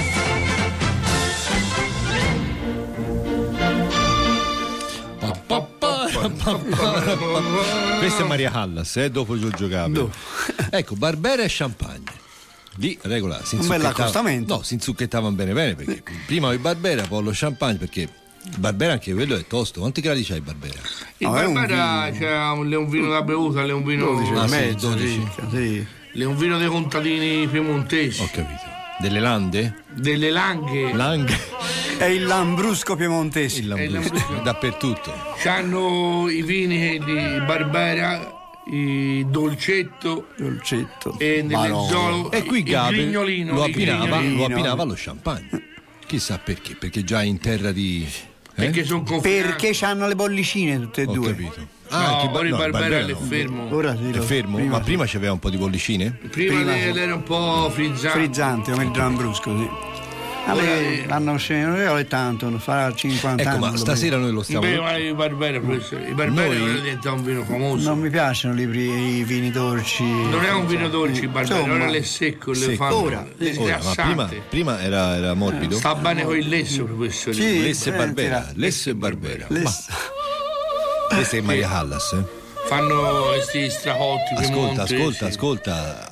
Questa è Maria Callas, dopo Giorgio Gaber. Ecco, Barbera e champagne. Di regola si inzucchettavano bene perché prima il Barbera, poi lo champagne, perché il Barbera anche quello è tosto. Quanti gradi c'ha il Barbera? Il Barbera c'è un vino da bevuta, è un vino 12. Sì. È un vino dei contadini piemontesi. Ho capito. Delle lande? Delle langhe. È il Lambrusco piemontese. Il Lambrusco. Dappertutto. C'hanno i vini di Barbera, il dolcetto e nell'ezzolo, e qui Gaber lo abbinava grignolino. allo champagne. Chissà perché? Perché già in terra di... Perché hanno le bollicine tutte e due. Ho capito. Ora il Barbera è fermo. Ora sì, è fermo? Ma prima c'aveva un po' di bollicine? Prima era un po' frizzante come il Lambrusco, sì. L'anno scenario è tanto, non farà 50 anni. Ma stasera noi lo stiamo. I Barbera diventa un vino famoso. Non mi piacciono i vini dolci. Non è un vino dolce il Barbera, ora è secco, le fanno ma prima era morbido. Sta bene con il lesso, professore. Sì, Lesso e Barbera. Questa è Maria Callas, Fanno questi stracotti. Ascolta.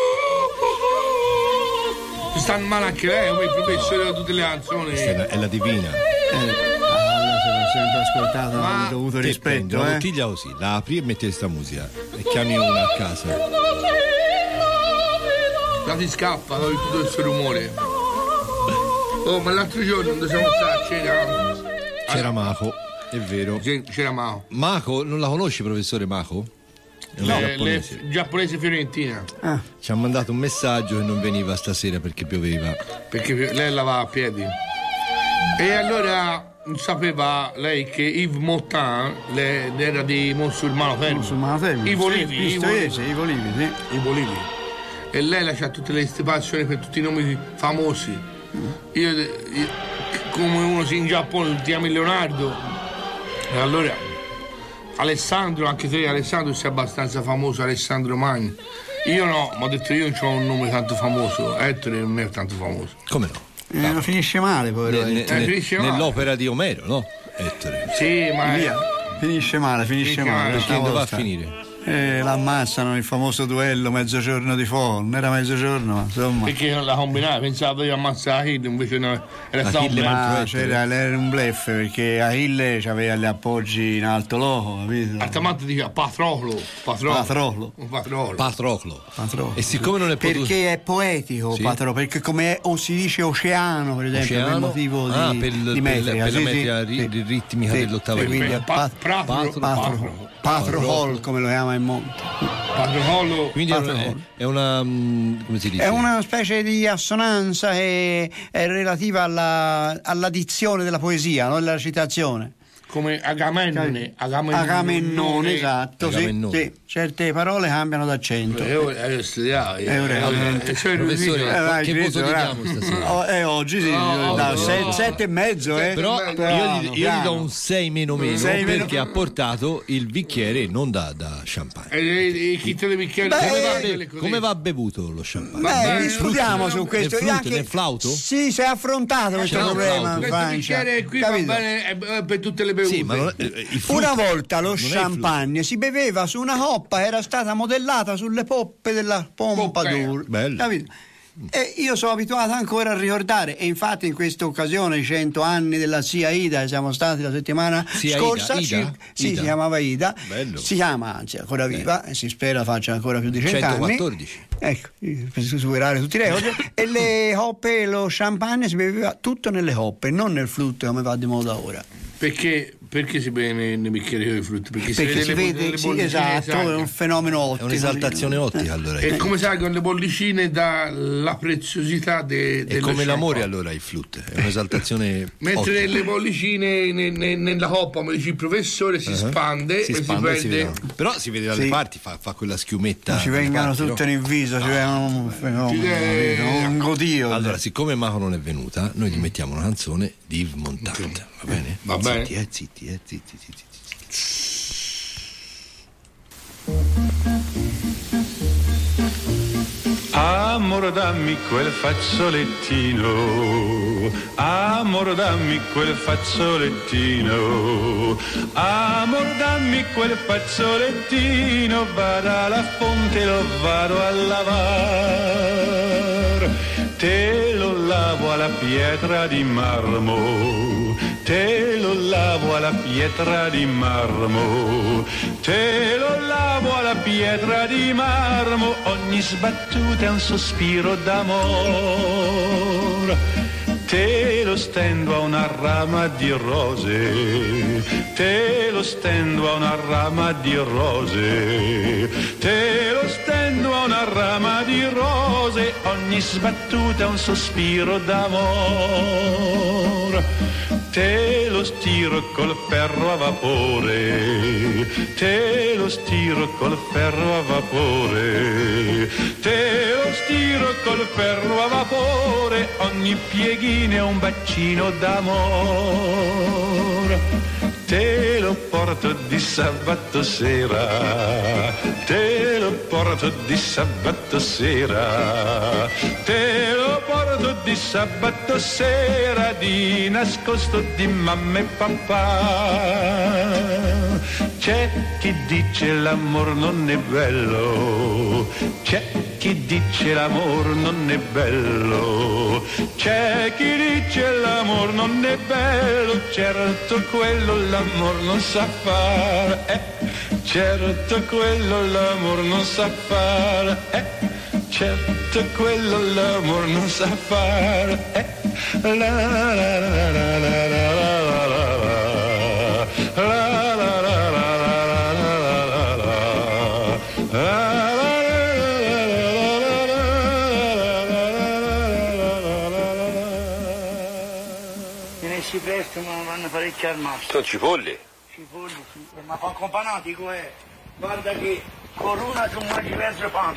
Stanno male anche lei, come il professore di tutte le canzoni. È la divina. L'ho sempre ascoltato, non ho dovuto rispetto. La bottiglia così, la apri e metti questa musica e chiami una a casa. La ti scappa tutto questo rumore. Ma l'altro giorno dove siamo stati c'era Maco, è vero. C'era Maco. Maco, non la conosci, professore Maco? Giapponese fiorentina. Ci ha mandato un messaggio che non veniva stasera perché pioveva. Perché lei lavava a piedi. E allora sapeva lei che Yves Montand era di Monsulmano Fermo. I Volivi. E lei c'ha tutte le stipazioni per tutti i nomi famosi. Io come uno in Giappone ti chiami Leonardo. E allora Alessandro, anche te Alessandro sei abbastanza famoso, Alessandro Magno. Io no, mi ho detto io non ho un nome tanto famoso, Ettore non è tanto famoso. Come no? Non finisce male poi. Nell'opera di Omero, no? Ettore. Sì, ma finisce male. Perché dove va a finire? L'ammazzano il famoso duello Mezzogiorno di Fo, non era mezzogiorno, ma insomma. Perché non la combinava, pensavo io ammazzare Achille, invece no, era stato era un bluff, perché Achille aveva gli appoggi in alto loco, capito? Altamente diceva Patroclo. E siccome non è potuto... Perché è poetico, sì? Perché come o si dice oceano, per esempio, per motivo di metrica. Per la metrica ritmica dell'ottava riga. Patroclo, come lo chiama in monte. Quindi è una come si dice? È una specie di assonanza che è relativa alla dizione della poesia, non alla citazione. Come Agamennone, esatto. Sì. Certe parole cambiano d'accento. Io studiavo. Professore, che voto gli diamo stasera? Oggi sì, da 7,5. Però io gli do un 6 meno perché ha portato il bicchiere non da champagne. E chi te le bicchieri? Come va bevuto lo champagne? Discutiamo su questo. Nel flauto? Sì, si è affrontato questo problema in Francia. Questo bicchiere qui va bene per tutte le bevute. Sì, ma una volta lo champagne si beveva su una coppa che era stata modellata sulle poppe della Pompadour. Capito? E io sono abituato ancora a ricordare, e infatti in questa occasione i 100 anni della zia Ida, siamo stati la settimana scorsa. Ida? Si chiamava Ida. Bello. Si chiama, anzi ancora viva, e si spera faccia ancora più di 100 anni. 114. Ecco, per superare tutti i record. E le coppe, lo champagne si beveva tutto nelle coppe, non nel flutto come va di moda ora. Perché Perché si beve nei bicchieri di frutta? Perché si vede sì, esatto, è un fenomeno ottico. È un'esaltazione ottica allora. E come salgono le bollicine dalla preziosità è come l'amore allora il flute, è un'esaltazione mentre ottica. le bollicine nella coppa, come dice il professore, si spande e si prende. Però si vede dalle parti, fa quella schiumetta. Ci vengano tutte nel viso, ci vengano un fenomeno, un godio. Allora, siccome Maco non è venuta, noi gli mettiamo una canzone di Yves Montand, va bene? Va bene. Zitti. Amore dammi quel fazzolettino, amore dammi quel fazzolettino, amore dammi quel fazzolettino, vado alla fonte lo vado a lavar, te lo lavo alla pietra di marmo, te lo lavo alla pietra di marmo, te lo lavo alla pietra di marmo, ogni sbattuta è un sospiro d'amor, te lo stendo a una rama di rose, te lo stendo a una rama di rose, te lo stendo a una rama di rose, ogni sbattuta è un sospiro d'amor, te lo stiro col ferro a vapore, te lo stiro col ferro a vapore, te lo stiro col ferro a vapore, ogni pieghino è un bacino d'amor, te lo porto di sabato sera, te lo porto di sabato sera, te lo porto di sabato sera, di nascosto di mamma e papà. C'è chi dice l'amor non è bello, c'è chi dice l'amor non è bello, c'è chi dice l'amor non è bello, certo quello l'amor non sa fare, certo quello l'amor non sa fare, certo quello l'amor non sa fare, la la la la la la la la. Si prestano, vanno parecchio al masso. Sono cipolli? Cipolli, sì. Ma fa companatico è. Guarda che con una tu mangi mezzo pane.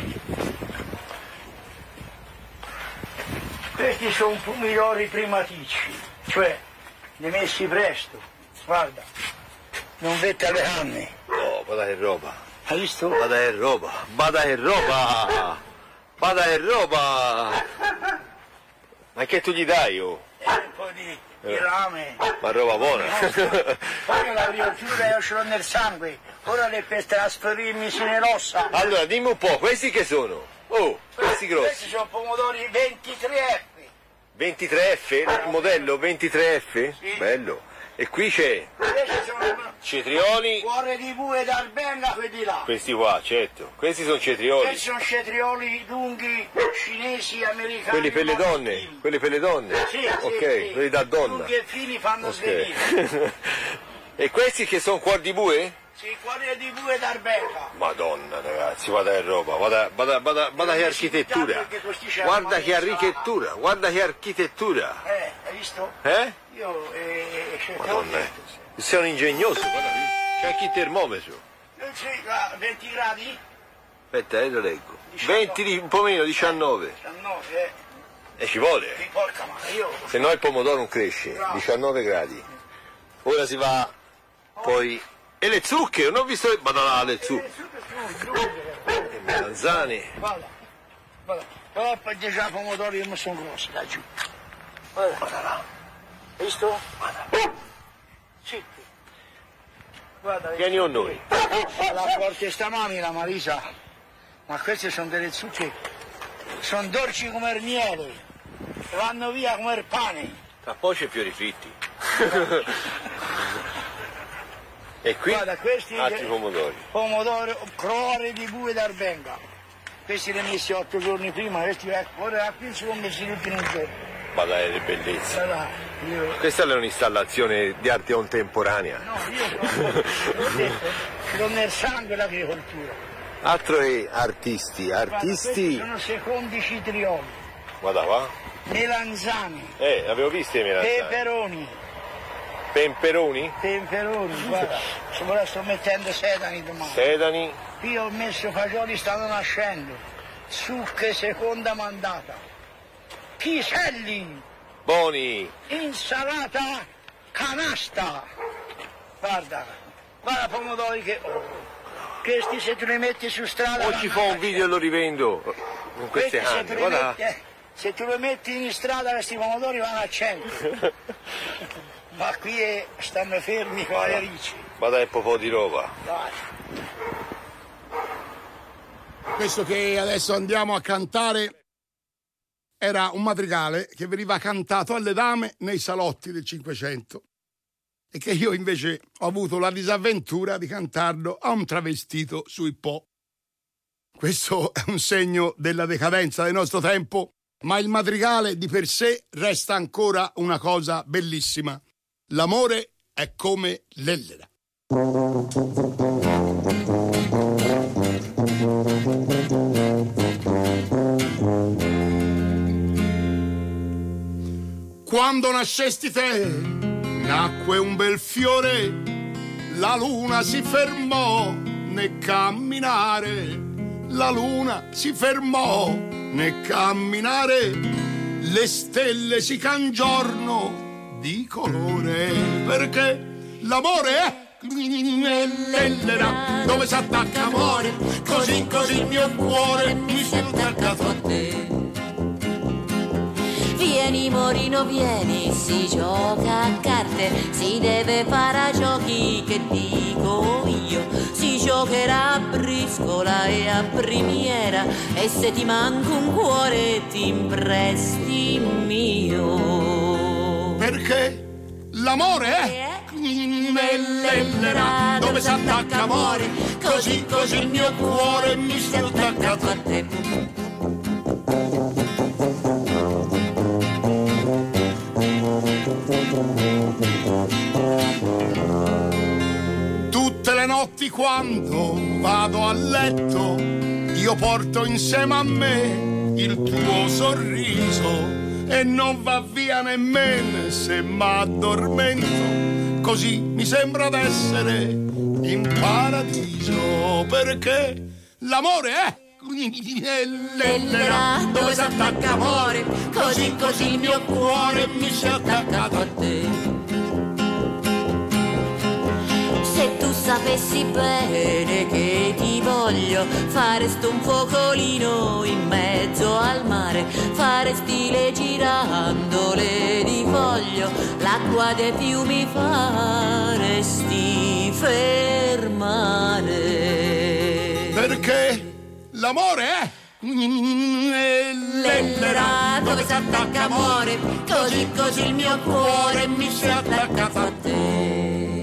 Questi sono pomidori primatici, cioè li messi presto. Guarda, non vette alle canne. Oh, guarda che roba. Hai visto? Guarda che roba, guarda che roba, guarda che roba. Ma che tu gli dai, oh? Un po' di rame. Ma roba buona. Poi la riottura io ce l'ho nel sangue, ora le per trasferirmi nell'ossa. Allora dimmi un po', questi che sono? Oh, questi grossi. Questi sono pomodori 23F. 23F? Il modello 23F? Sì. Bello. E qui c'è cetrioli. Cuore di bue d'Albenga, quelli là. Questi qua, certo. Questi sono cetrioli. Questi sono cetrioli lunghi, cinesi, americani. Quelli per le donne? Quelli per le donne? Sì, ok, sì. quelli da donna. Lunghi e fini fanno svenire. E questi che sono cuori di bue? Sì, cuore di bue d'Albenga. Madonna ragazzi, guarda che roba, guarda che architettura. Guarda che architettura, guarda che architettura. Hai visto? Io Madonna, sei un ingegnoso, guarda qui. C'è anche il termometro. 20 gradi? Aspetta, lo leggo. 20, un po' meno, 19. 19, E ci vuole. Porca ma io. Se no il pomodoro non cresce. 19 gradi. Ora si va poi. E le zucche, non ho visto le. Madonna, le zucche. Le melanzane. Guarda. Però per 10 pomodori io mi sono grossi, da giù. Guarda là. Hai visto? Guarda. Sì. Guarda. Vieni con noi. La porti stamani la Marisa. Ma queste sono delle zucche. Sono dolci come il miele. Vanno via come il pane. Ma poi c'è fiori fritti. E qui guarda, questi altri pomodori. Pomodoro, cuore di bue d'Albenga. Questi li ho messi 8 giorni prima, questi ora qui sono messi tutti in un giorno. Ma dai, che bellezza. Questa è un'installazione di arte contemporanea. No, io ho nel sangue l'agricoltura. Altro è artisti. Sono secondi citrioli. Guarda qua. Melanzane. Avevo visto i melanzane. Peperoni, guarda. Ora sto mettendo sedani domani. Sedani. Qui ho messo fagioli, stanno nascendo. Zucche seconda mandata. Piselli. Buoni. Insalata canasta. Guarda pomodori che questi se tu li metti su strada. Oggi fa un video e lo rivendo con queste canne. Se tu li metti in strada questi pomodori vanno a 100. Ma qui stanno fermi con le ricci. Ma dai, un po' di roba. Dai. Questo che adesso andiamo a cantare era un madrigale che veniva cantato alle dame nei salotti del Cinquecento e che io invece ho avuto la disavventura di cantarlo a un travestito sui Po. Questo è un segno della decadenza del nostro tempo, ma il madrigale di per sé resta ancora una cosa bellissima. L'amore è come l'ellera. Quando nascesti te, nacque un bel fiore, la luna si fermò né camminare, la luna si fermò né camminare, le stelle si cangiorno di colore, perché l'amore è l'ellera dove si attacca amore, così il mio cuore mi si è attaccato a te. Vieni Morino, vieni, si gioca a carte, si deve fare a giochi che dico io, si giocherà a briscola e a primiera, e se ti manca un cuore ti impresti mio. Perché l'amore è l'ellera dove si attacca amore, così il mio cuore mi si è attaccato a te. Tutte le notti quando vado a letto io porto insieme a me il tuo sorriso e non va via nemmeno se m'addormento, così mi sembra d'essere in paradiso, perché l'amore è l'ellera dove si attacca amore, così il mio cuore mi si è attaccato a te. Se tu sapessi bene che ti voglio, faresti un focolino in mezzo al mare, faresti le girandole di foglio, l'acqua dei fiumi faresti fermare. Perché l'amore è l'ellera dove si attacca amore, così il mio cuore mi si è attaccato a te.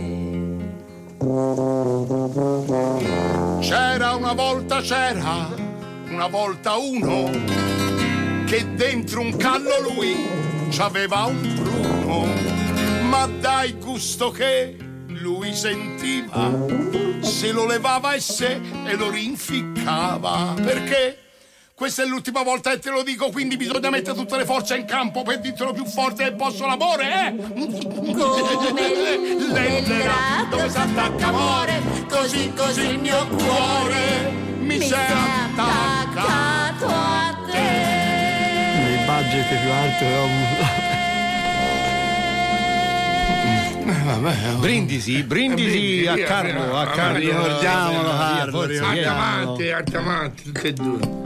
C'era una volta uno che dentro un callo lui c'aveva un pruno, ma dai gusto che lui sentiva, se lo levava e lo rinficcava, perché questa è l'ultima volta che te lo dico, quindi bisogna mettere tutte le forze in campo per dirtelo più forte e posso l'amore, come l'ellera dove si attacca amore, così il mio cuore mi si è attaccato a te. Il budget più alto che ho avuto. Brindisi a Carlo, ricordiamolo Carlo, avanti tutte e due.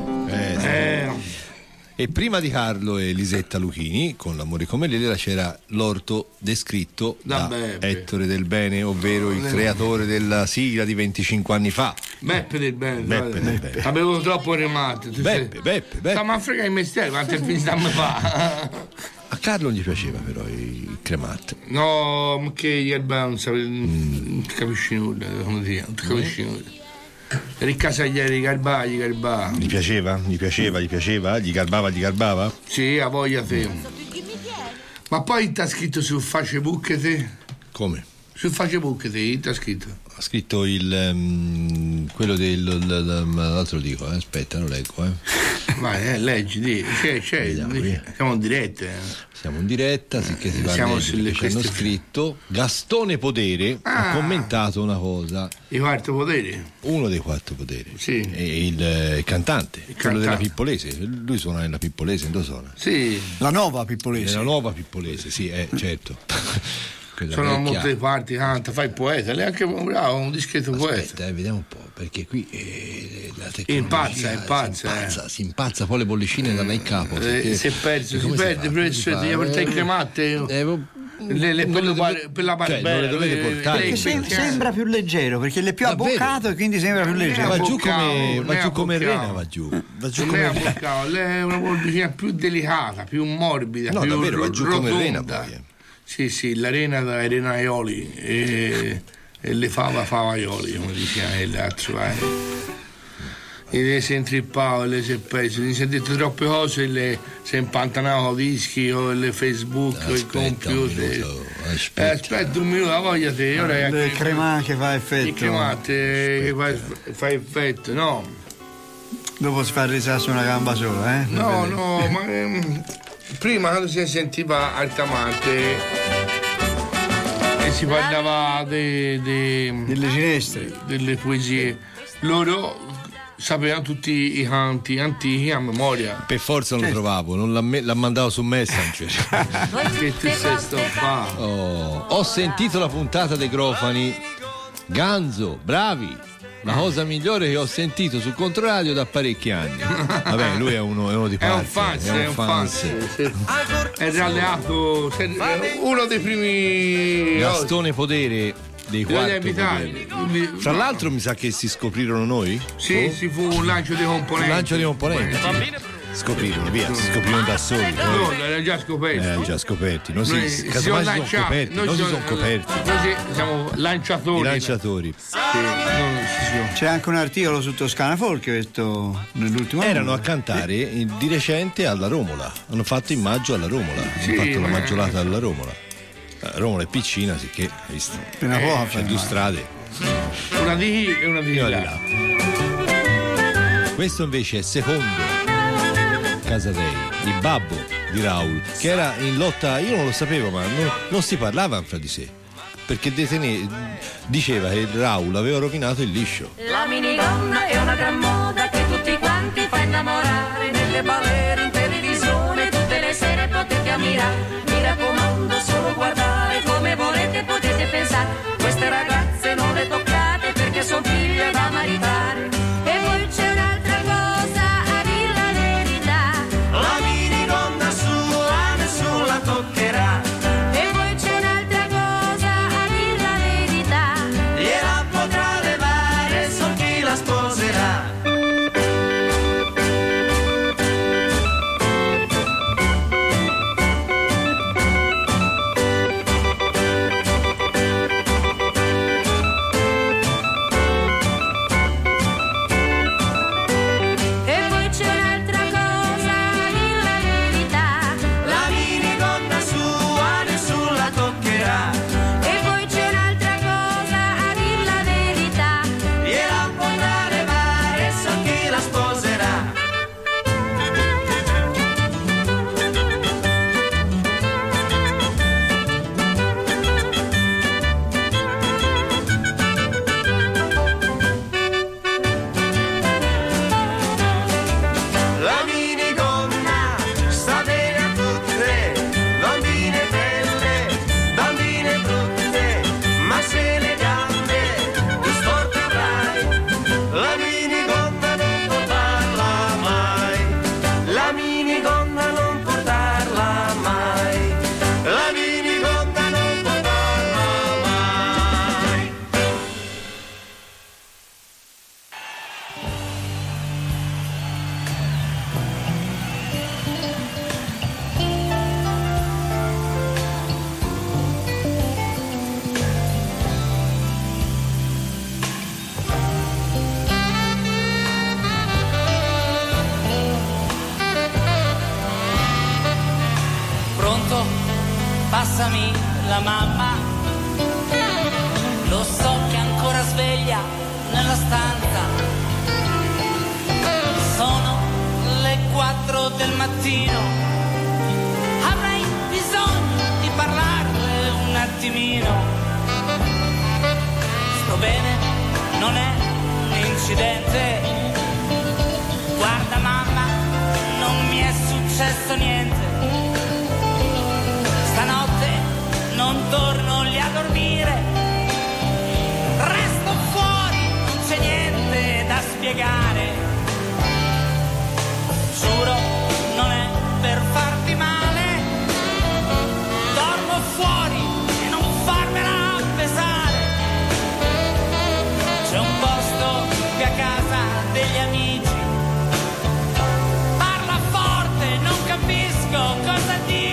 E prima di Carlo e Lisetta Luchini con L'amore come l'ellera c'era l'orto descritto da Ettore Del Bene, ovvero il creatore della sigla di 25 anni fa. Beppe Del Bene. Avevo troppo remato. Beppe. Stiamo a fregare il mestiere, quanto film stiamo fa. A Carlo non gli piaceva però il cremate. No, che gli non capisci nulla, come dire, non capisci nulla. Riccasaglieri, gli piaceva? Gli garbava? Sì, a voglia te. Ma poi ti ha scritto su Facebook te? Come? Su Facebook te ti ha scritto? Ha scritto quello l'altro dico, aspetta, lo leggo. Vai, leggi, c'è, siamo in diretta. Siamo in diretta, sicché si parla ci hanno scritto. Gastone Podere ha commentato una cosa. I 4 poteri? Uno dei 4 poteri. Sì. E il cantante, quello della Pippolese. Lui suona nella Pippolese, dove suona? Sì. La nuova Pippolese. Nella nuova Pippolese, sì, certo. Sono molte parti, canta, fa il poeta, lei è anche bravo, un dischetto poeta. Vediamo un po', perché qui la tecnologia impazza. Si impazza, poi le bollicine danno in capo. Si perde, professore, devi portare il cremate. Per la parte non le dovete portare. Sembra più leggero, perché l'è più abboccato e quindi sembra più leggero. Va giù come Rena, va giù lei è una bollicina più delicata, più morbida, no, più davvero, va giù rotonda. come Rena poi. Sì, l'arena dai renaioli e le favaioli, come diceva l'altro. E le si intrippava, le si è perso, gli si è detto troppe cose, le si è impantanava con i dischi, con le Facebook, con il computer. Aspetta un minuto, la voglia te, ora il cremà che fa effetto. Il cremate che fa effetto, no. Dopo si fa il risasso una gamba sola, eh? No, ma prima quando si sentiva Altamante e si parlava delle ginestre, delle poesie, loro sapevano tutti i canti antichi a memoria. Per forza lo trovavo, non l'ha mandato su Messenger. Che tu sei stoppato. Ho sentito la puntata dei Grofani. Ganzo, bravi. La cosa migliore che ho sentito su Controradio da parecchi anni. Vabbè, lui è uno di parte. È un fan. È ralleato, uno dei primi. Gastone Podere dei 4 poteri. Tra l'altro mi sa che si scoprirono noi. Sì, si fu un lancio di componenti. Scoprirono da soli. No, l'erano già scoperti. Non si sono coperti. Noi siamo lanciatori. I lanciatori. C'è anche un articolo su Toscana Folk nell'ultimo anno. Erano a cantare di recente alla Romola. Hanno fatto in maggio alla Romola. Hanno fatto la maggiolata alla Romola. Romola è piccina, sicché hai visto. C'è 2 strade. Una di qui e una di là. Questo invece è Secondo Casadei, il babbo di Raul, che era in lotta, io non lo sapevo, ma non si parlava fra di sé, perché diceva che Raul aveva rovinato il liscio. La minigonna è una gran moda che tutti quanti fa innamorare, nelle balere in televisione tutte le sere potete ammirare. Mi raccomando, solo guardare, come volete potete pensare, queste ragazze non le toccate perché sono figlie da maritare. E poi c'è un'altra cosa, a dir la verità, la minigonna sua nessuno la toccherà. E poi c'è un'altra cosa, a dir la verità, gliela potrà levare solo chi la sposerà. Passami la mamma, lo so che è ancora sveglia nella stanza, sono le 4 del mattino, avrei bisogno di parlarle un attimino. Sto bene, non è un incidente, guarda mamma, non mi è successo niente. Stanotte non torno lì a dormire, resto fuori, non c'è niente da spiegare. Giuro, non è per farti male, dormo fuori e non farmela pesare. C'è un posto qui a casa degli amici, parla forte, non capisco cosa dici.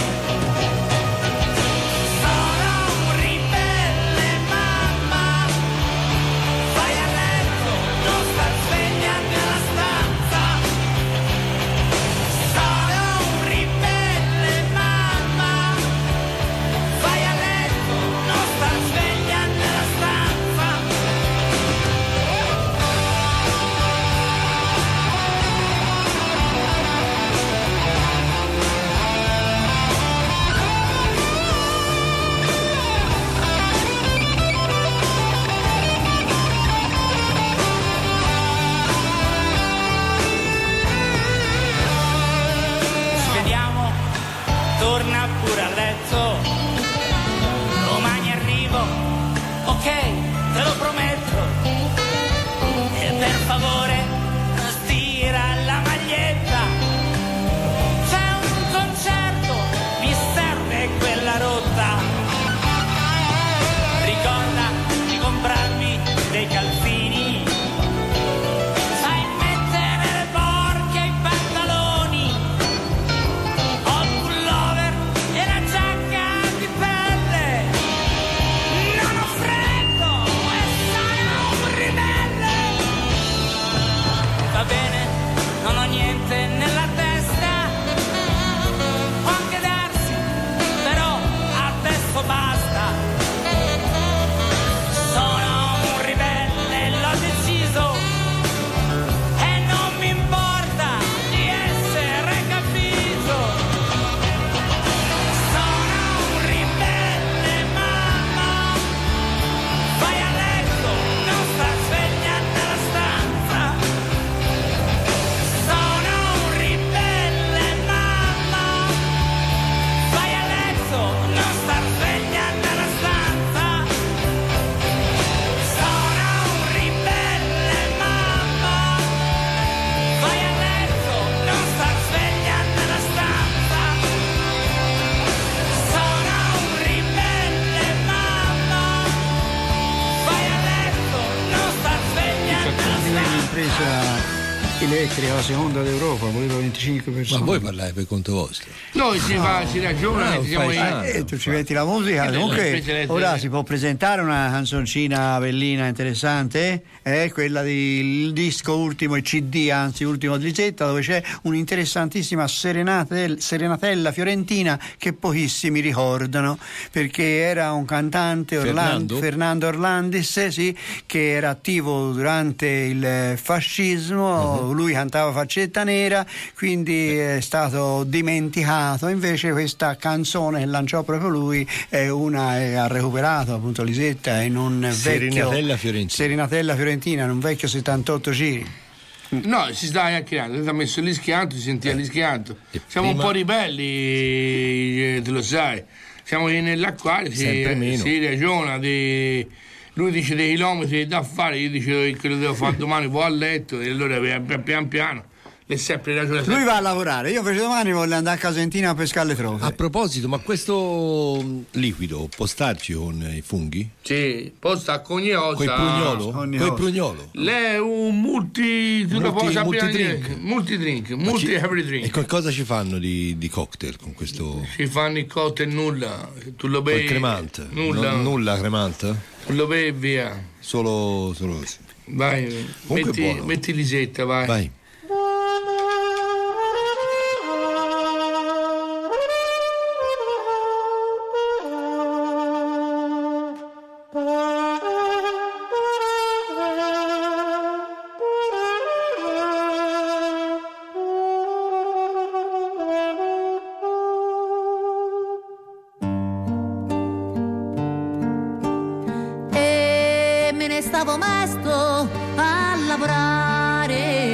Elettrica, la seconda d'Europa, voleva 25 persone. Ma voi parlate per conto vostro? Noi si ragiona, tu ci metti la musica. Comunque ora si può presentare una canzoncina bellina interessante, quella del disco ultimo, il CD anzi ultimo di Lisetta, dove c'è un'interessantissima serenatella fiorentina che pochissimi ricordano, perché era un cantante Fernando Orlandis, sì, che era attivo durante il fascismo. Lui cantava Faccetta Nera, quindi è stato dimenticato. Invece questa canzone che lanciò proprio lui è una ha recuperato appunto Lisetta in un Serenatella Fiorentina, in un vecchio 78 giri. No, si sta anche creando, ha messo l'ischianto, si sentiva l'ischianto. Siamo un po' ribelli, te lo sai. Siamo nell'acquario, si ragiona lui dice dei chilometri da fare, io dico che lo devo fare domani, poi a letto, e allora pian piano è sempre ragione. Lui va a lavorare, io invece domani voglio andare a Casentina a pescare le trofee. A proposito, ma questo liquido può starci con i funghi? Sì, può stare con gli ossa. Con il prugnolo? Lei è un multi-drink, every drink. E cosa ci fanno di cocktail con questo? Ci fanno i cocktail nulla, tu lo bevi. Col cremante? Nulla cremante? Lo bevi via. Solo vai, metti Lisetta, vai. stavo mesto a lavorare.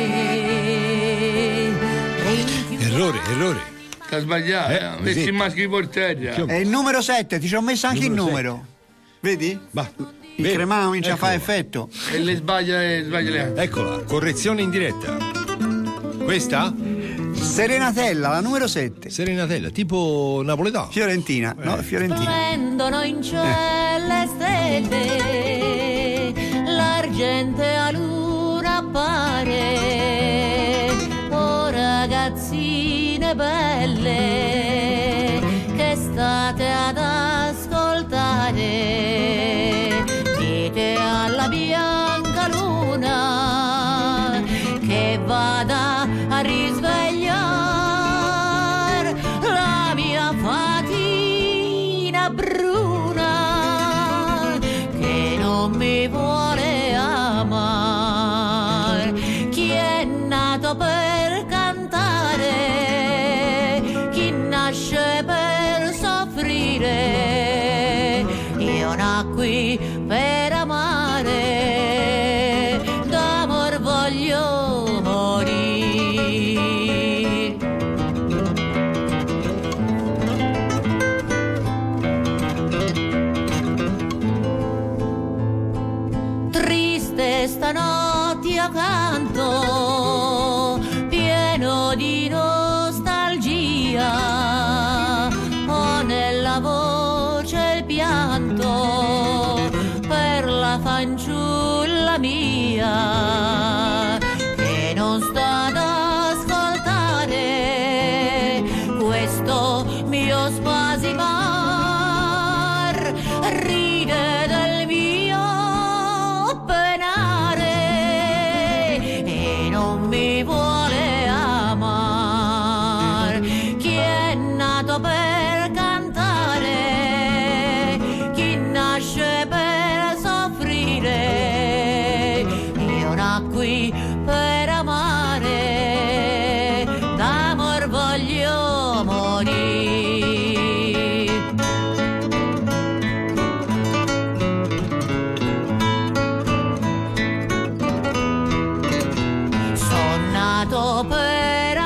Errore. Sta sbagliato, metti il maschio di terra. È il numero 7, ti ci ho messo anche il numero. Vedi? Il cremao comincia a fare effetto. E le sbaglia. Eccola, correzione in diretta. Questa? Serenatella, la numero 7. Serenatella, tipo napoletano. Fiorentina, no, Fiorentina. Splendono in cielo le stelle, l'argentea luna appare. Oh ragazzine belle, che state ad ascoltare, dite alla bianca luna che vada a risvegliare la mia fatina bruna che non mi vuole amare. Chi è nato per cantare, chi nasce per soffrire, io nacqui per amare, d'amor voglio morire. Triste stanotte io canto, pieno di nostalgia, ho nella voce il pianto per la fanciulla mia che non sta ad ascoltare questo mio spasimar, ride del mio penare e non mi vuole amar. Chi è nato per cantare, chi nasce per soffrire, io nacqui per amare, d'amor voglio morire. Sono nato per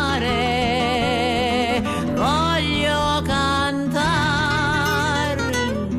amare, voglio cantare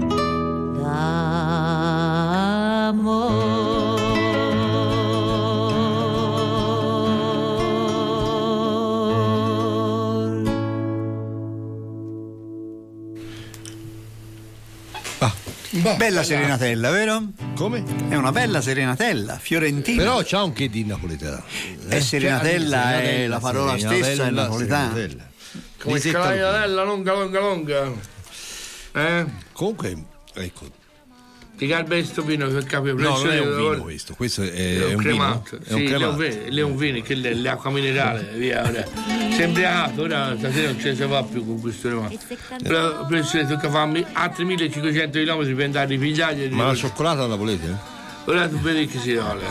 Bella serenatella, vero? Come? È una bella serenatella, fiorentina. Però c'ha un che di napoletano. E serenatella è la parola stessa, è napoletana. Come serenatella lunga. Comunque, ecco. Ti calma questo vino che capito? No, non è un vino questo è un cremato. Vino? È un cremato. Lei è un vino, che è l'acqua minerale, via. Ora. Sembriato, ora stasera non ce ne si va più con questo cremato. Però professore tocca farmi altri 1500 km per andare a ripigliare. Ma la cioccolata la volete? Ora tu vedi che si vuole.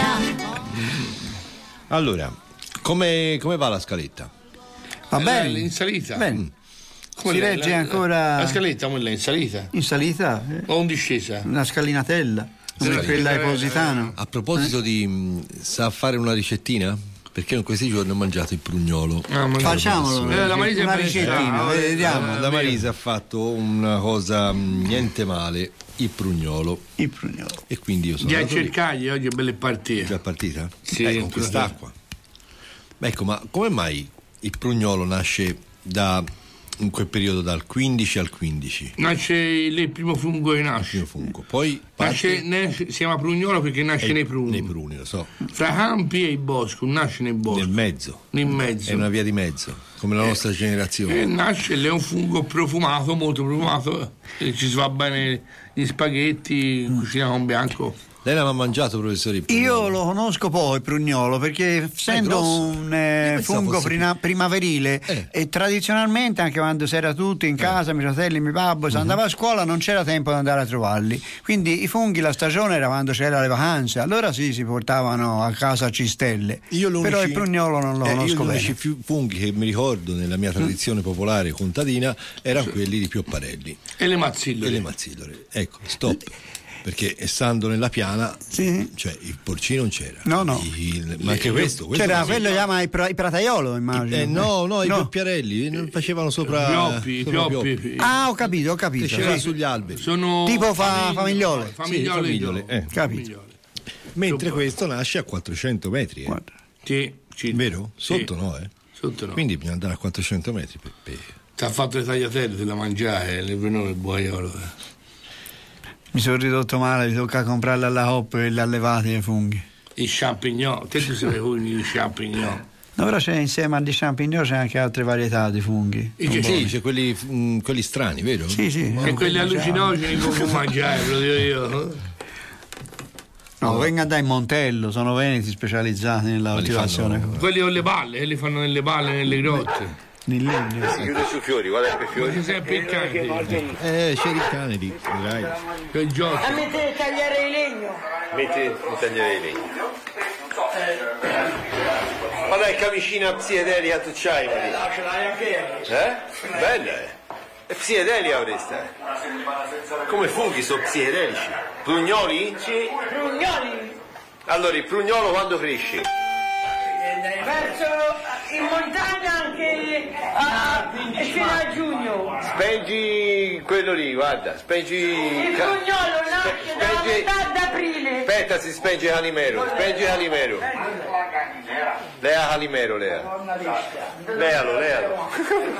Allora, come va la scaletta? Va bene. In salita. Bene. Si regge ancora. La scaletta quella è in salita? In salita? O in discesa? Una scalinatella, come quella di Positano. A proposito di sa fare una ricettina? Perché in questi giorni ho mangiato il prugnolo. Facciamolo, la Marisa una ricettina, vediamo. La Marisa ha fatto una cosa niente male, il prugnolo. Il prugnolo. E quindi io sono già cercagli oggi è belle partite. Già partita? Sì, con quest'acqua. Ecco, ma come mai il prugnolo nasce in quel periodo dal 15 al 15? Nasce il primo fungo che nasce. Poi si chiama prugnolo perché nasce nei pruni. Nei pruni, lo so. Fra campi e il bosco, nasce nel bosco. Nel mezzo. È una via di mezzo, come la nostra generazione. Nasce, è un fungo profumato, molto profumato. Ci si fa bene gli spaghetti, cucina con bianco. Lei l'ha mangiato, professore? Io lo conosco poi il prugnolo perché essendo un fungo primaverile e tradizionalmente anche quando si era tutti in casa, miei fratelli, mio babbo, si andava a scuola, non c'era tempo di andare a trovarli, quindi i funghi la stagione era quando c'era le vacanze, allora sì, si portavano a casa a cistelle. Però il prugnolo non lo conosco bene. Gli unici funghi che mi ricordo nella mia tradizione popolare contadina erano quelli di Piopparelli e le mazzillore. Ecco, stop. perché essendo nella piana, sì, cioè il porcino non c'era. No. Ma anche questo c'era quello chiama i prataiolo, immagino. No, i pioppiarelli facevano sopra i pioppi. Ah, ho capito. Crescevano sugli alberi. Sono tipo famigliole. Famigliole. Capito. Mentre questo nasce a 400 metri. Sì. Vero? Sotto sì. no, Sotto no. Quindi bisogna andare a 400 metri ti ha fatto le tagliatelle, te la mangiare, le venone il buaiolo. Mi sono ridotto male, mi tocca comprarle alla Hop e le allevate ai funghi. I champignon, te tu sei i champignon. No, però c'è insieme agli champignon c'è anche altre varietà di funghi. Sì, c'è quelli strani, vero? Sì. E quelli allucinogeni può mangiare, lo dico io. No, venga dai Montello, sono veneti specializzati nella coltivazione. Quelli con le balle, li fanno nelle balle, nelle grotte. Nel legno. Si chiude sui fiori, guarda che fiori. C'è sempre il cane. C'è il cane lì, dai. Che gioco. A mettere tagliare il legno. Metti di tagliare il legno. Ma dai, camicina psiedelia tu c'hai, Maria? Ce l'hai anche. Bella, E psiedelia avresti. Come funghi sono psiedelici? Prugnoli? Sì, prugnoli. Allora, il prugnolo quando cresce? Verso in montagna anche fino a giugno. Spengi quello lì, guarda, spengi. Il prugnolo nasce dalla metà d'aprile. Aspetta, si spenge Calimero, spengi Calimero. Lea Calimero, Lea. Lealo.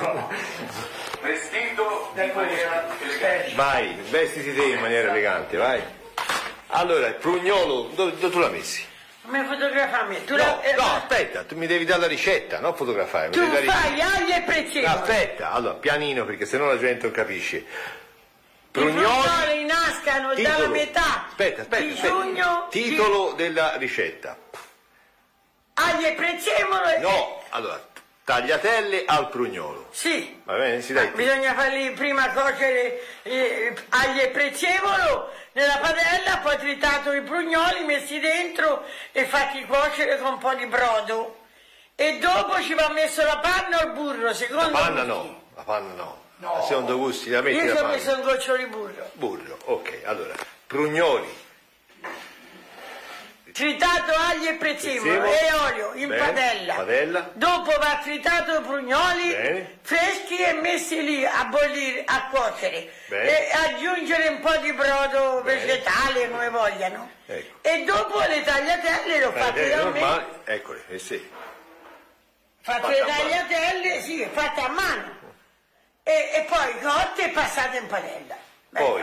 Vestito in maniera elegante. Vai, vestiti te in maniera elegante, vai. Allora, il prugnolo, dove tu l'hai messi? Come fotografami? No, aspetta, tu mi devi dare la ricetta, non fotografare. Tu fai agli e prezzemoli. Aspetta, allora, pianino, perché sennò la gente non capisce. I prugnoli nascano dalla metà di giugno. Titolo della ricetta. Agli e prezzemolo. No, allora, tagliatelle al prugnolo. Sì. Va bene, si dai. Bisogna farli prima cuocere agli e prezzemolo nella padella, poi tritato i prugnoli, messi dentro e fatti cuocere con un po' di brodo. E dopo ci va messo la panna o il burro, secondo la panna no. No. Secondo gusti, la metti io la ci ho panna. messo un goccio di burro. Burro, ok, allora, prugnoli. Tritato aglio e prezzemolo e olio in padella. Dopo va tritato i prugnoli freschi e messi lì a bollire, a cuocere. E aggiungere un po' di brodo vegetale come vogliano. Ecco. E dopo le tagliatelle lo fate da me. Eccole, sì. Fate le tagliatelle, sì, fatte a mano. E poi cotte e passate in padella. Poi,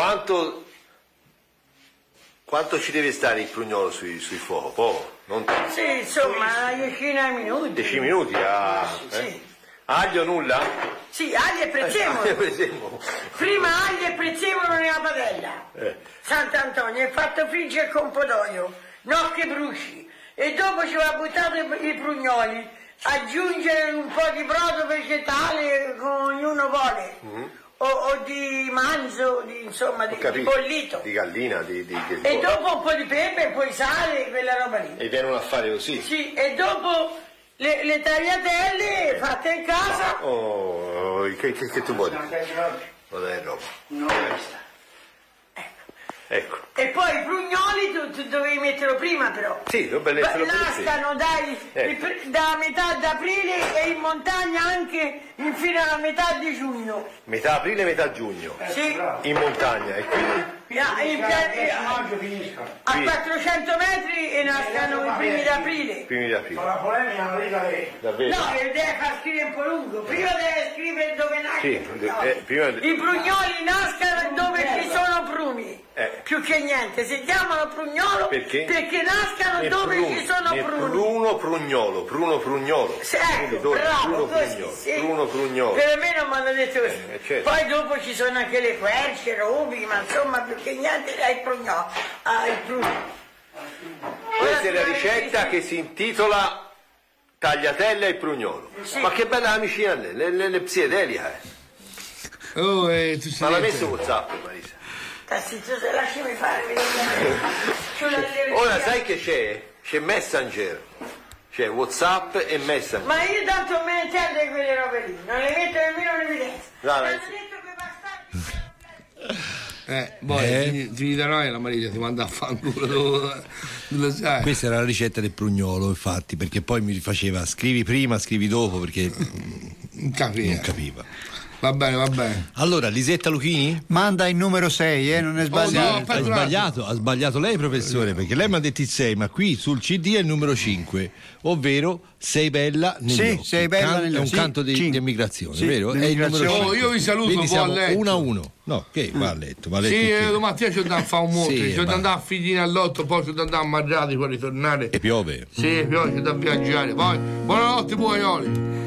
quanto ci deve stare il prugnolo sui fuoco? Poco? Non tanto? Sì, insomma, una decina di minuti. 10 minuti? Sì. Aglio nulla? Sì, aglio e prezzemolo. Prima aglio e prezzemolo nella padella. Sant'Antonio, è fatto friggere con un po' d'olio, no che bruci. E dopo ci va buttato i prugnoli, aggiungere un po' di brodo vegetale come ognuno vuole. O di manzo, insomma, di bollito. Di gallina, e dopo un po' di pepe, poi sale, quella roba lì. E viene un affare così? Sì, e dopo le tagliatelle fatte in casa. Che tu vuoi? Non è roba. No, ecco. E poi i prugnoli tu dovevi metterlo prima però. Sì, nascano da metà d'aprile e in montagna anche fino alla metà di giugno. Metà aprile e metà giugno? Sì. In montagna e quindi? A 400 metri e nascano i primi d'aprile. Ma la polemica non riga lei. Davvero? No, deve far scrivere un po' lungo. Prima deve scrivere dove nasce. Sì, I prugnoli nascano dove ci sono pruni. Più che niente, si chiamano prugnolo perché nascano dove ci sono pruni. Pruno prugnolo. Ecco, bravo, Pruno prugnolo. Per me non mi hanno detto così. Certo. Poi dopo ci sono anche le querce, robi, ma insomma più che niente il prugnolo. Il pruno. Questa è la ricetta che si intitola tagliatelle e prugnolo. Sì. Ma che bella amicizia le psiedelia. Ma l'ha messo WhatsApp, Marisa? Lasciami fare. Ora sai che c'è? C'è Messenger. C'è WhatsApp e Messenger. Ma io tanto non me ne intendo di quelle robe lì, non le metto nemmeno in evidenza. No, mi hanno detto che basta. finita noi la Maria ti manda a fanculo, lo sai. Questa era la ricetta del prugnolo, infatti, perché poi mi rifaceva scrivi prima, scrivi dopo, perché non capiva. Va bene. Allora, Lisetta Luchini? Manda il numero 6, non è sbagliato. Ha sbagliato lei, professore, perché lei mi ha detto il 6, ma qui sul CD è il numero 5, ovvero Sei bella negli occhi. Sei bella negli occhi. È un canto di emigrazione, vero? È il numero 5. Io vi saluto, quindi siamo 1-1. No, che va a letto. Sì, domattina c'è da fare un monte, c'è da andare a Figline all'otto, poi c'è da andare a Marrati, poi ritornare. E piove. Sì, piove, c'è da viaggiare. Poi, buonanotte, buonioli.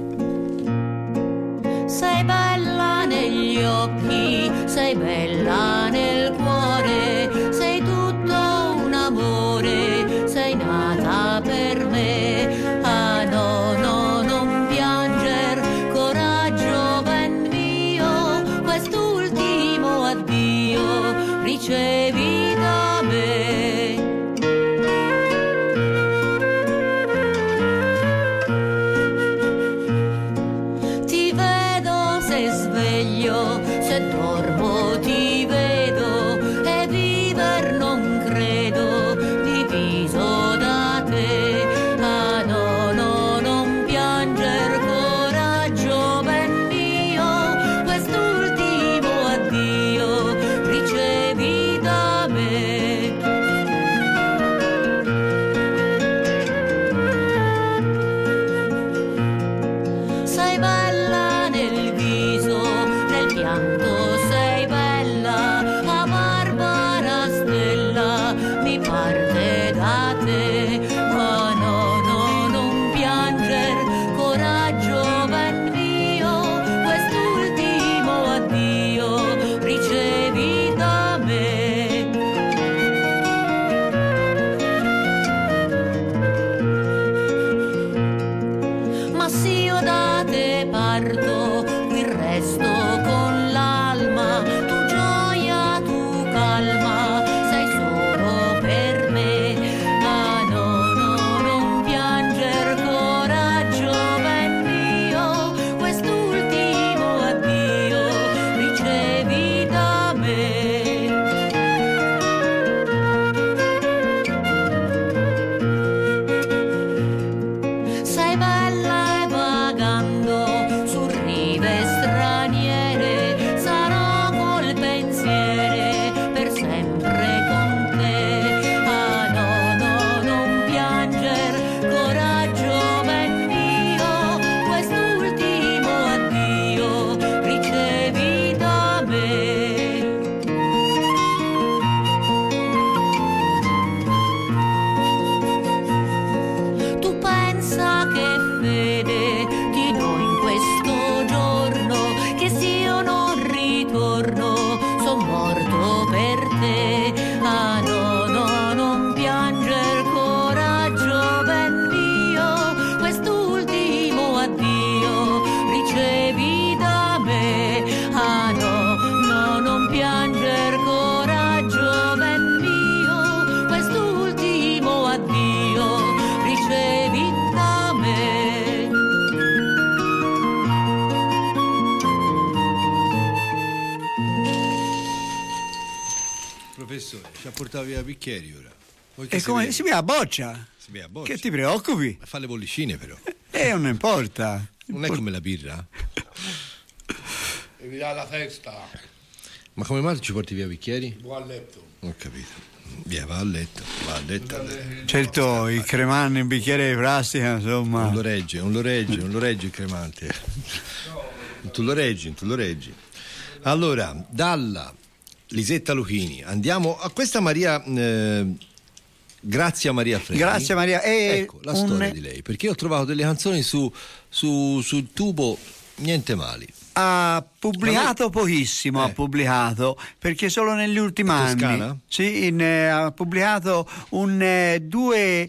Sei bella negli occhi, sei bella nel cuore, sei tutto un amore, sei nata per me. Ah no, non pianger, coraggio ben mio, quest'ultimo addio ricevi da me. Se dormo ti vedo e viver non credo, diviso da te. Ah no, non pianger, coraggio ben mio, quest'ultimo addio ricevi da me. Sei bella nel viso, sei bella, a Barbara Stella mi parte da te. Oh no, non pianger, coraggio ben mio, quest'ultimo addio ricevi da me. Ma se io da te parto, qui resto con l'alma, tu gioia, tu calma, sei solo per me. Ah no, non pianger, coraggio ben mio, quest'ultimo addio ricevi da me. Sei bella e vagando su rive straniere, sarò col pensiere per sempre con te. Ah no, non pianger, coraggio ben mio, quest'ultimo addio ricevi da me. Tu pensa che fede ti do in questo giorno, che se io non ritorno son morto per te. Ah no, non pianger, coraggio ben mio, quest'ultimo addio ricevi da me. Ah no, non pianger, coraggio ben mio, quest'ultimo addio ricevi da me. Professore, ci ha portato via bicchieri ora. E come si vede a boccia? Che ti preoccupi? Fa le bollicine però. Non importa. Non è come la birra? Devi dare la testa. Ma come mai ci porti via bicchieri? Va a letto. Ho capito. Via, va a letto. Certo, il cremante in bicchiere di plastica, insomma. Non lo regge il cremante. Tu lo reggi. Allora, dalla Lisetta Luchini andiamo a questa Maria Grazia Maria Freddi. Grazie Maria. Ecco la storia di lei, perché io ho trovato delle canzoni sul tubo niente mali. Ha pubblicato pochissimo, ha perché solo negli ultimi anni. Sì, ha pubblicato due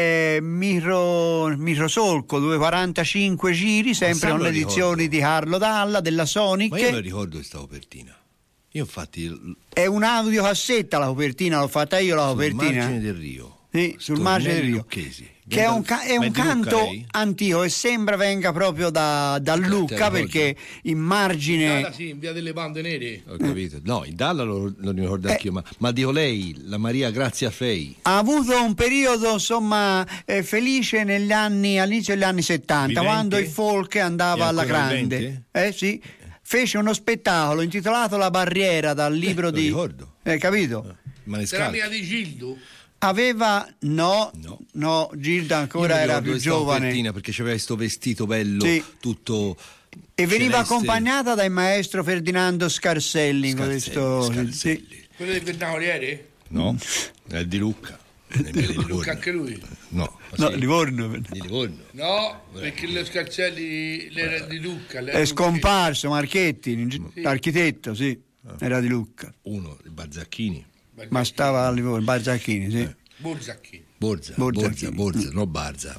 microsolco, 245 giri, sempre con le edizioni di Carlo Dalla della Sonic. Ma io non ricordo questa copertina. Io infatti è un'audiocassetta la copertina, l'ho fatta io la copertina. Sul margine del Rio. Sì, sul margine del Rio. Lucchesi. che è un canto antico e sembra venga proprio da Lucca, perché in margine sì, in via delle Bande Nere. Ho capito. No, in Dalla lo ricordo anch'io, ma dico lei, la Maria Grazia Fei ha avuto un periodo insomma felice all'inizio degli anni 70, vivente? Quando il folk andava alla grande. Sì. Fece uno spettacolo intitolato La Barriera, dal libro di ricordo. Capito? Era mia di Gildo? Aveva no, Gilda ancora era più giovane, perché c'aveva questo vestito bello, sì, tutto e veniva accompagnata dal maestro Ferdinando Scarselli. Sì. Quello di Bernavoliere? No, è di Lucca. Di Lucca anche lui? No, Livorno. Di Livorno. No, perché lo Scarselli era di Lucca. È scomparso Marchetti, sì, l'architetto, sì, era di Lucca. Uno, il Barzacchini. Ma stava a Livorno, Barzacchini, sì. Borzacchini. Borza, no Barza.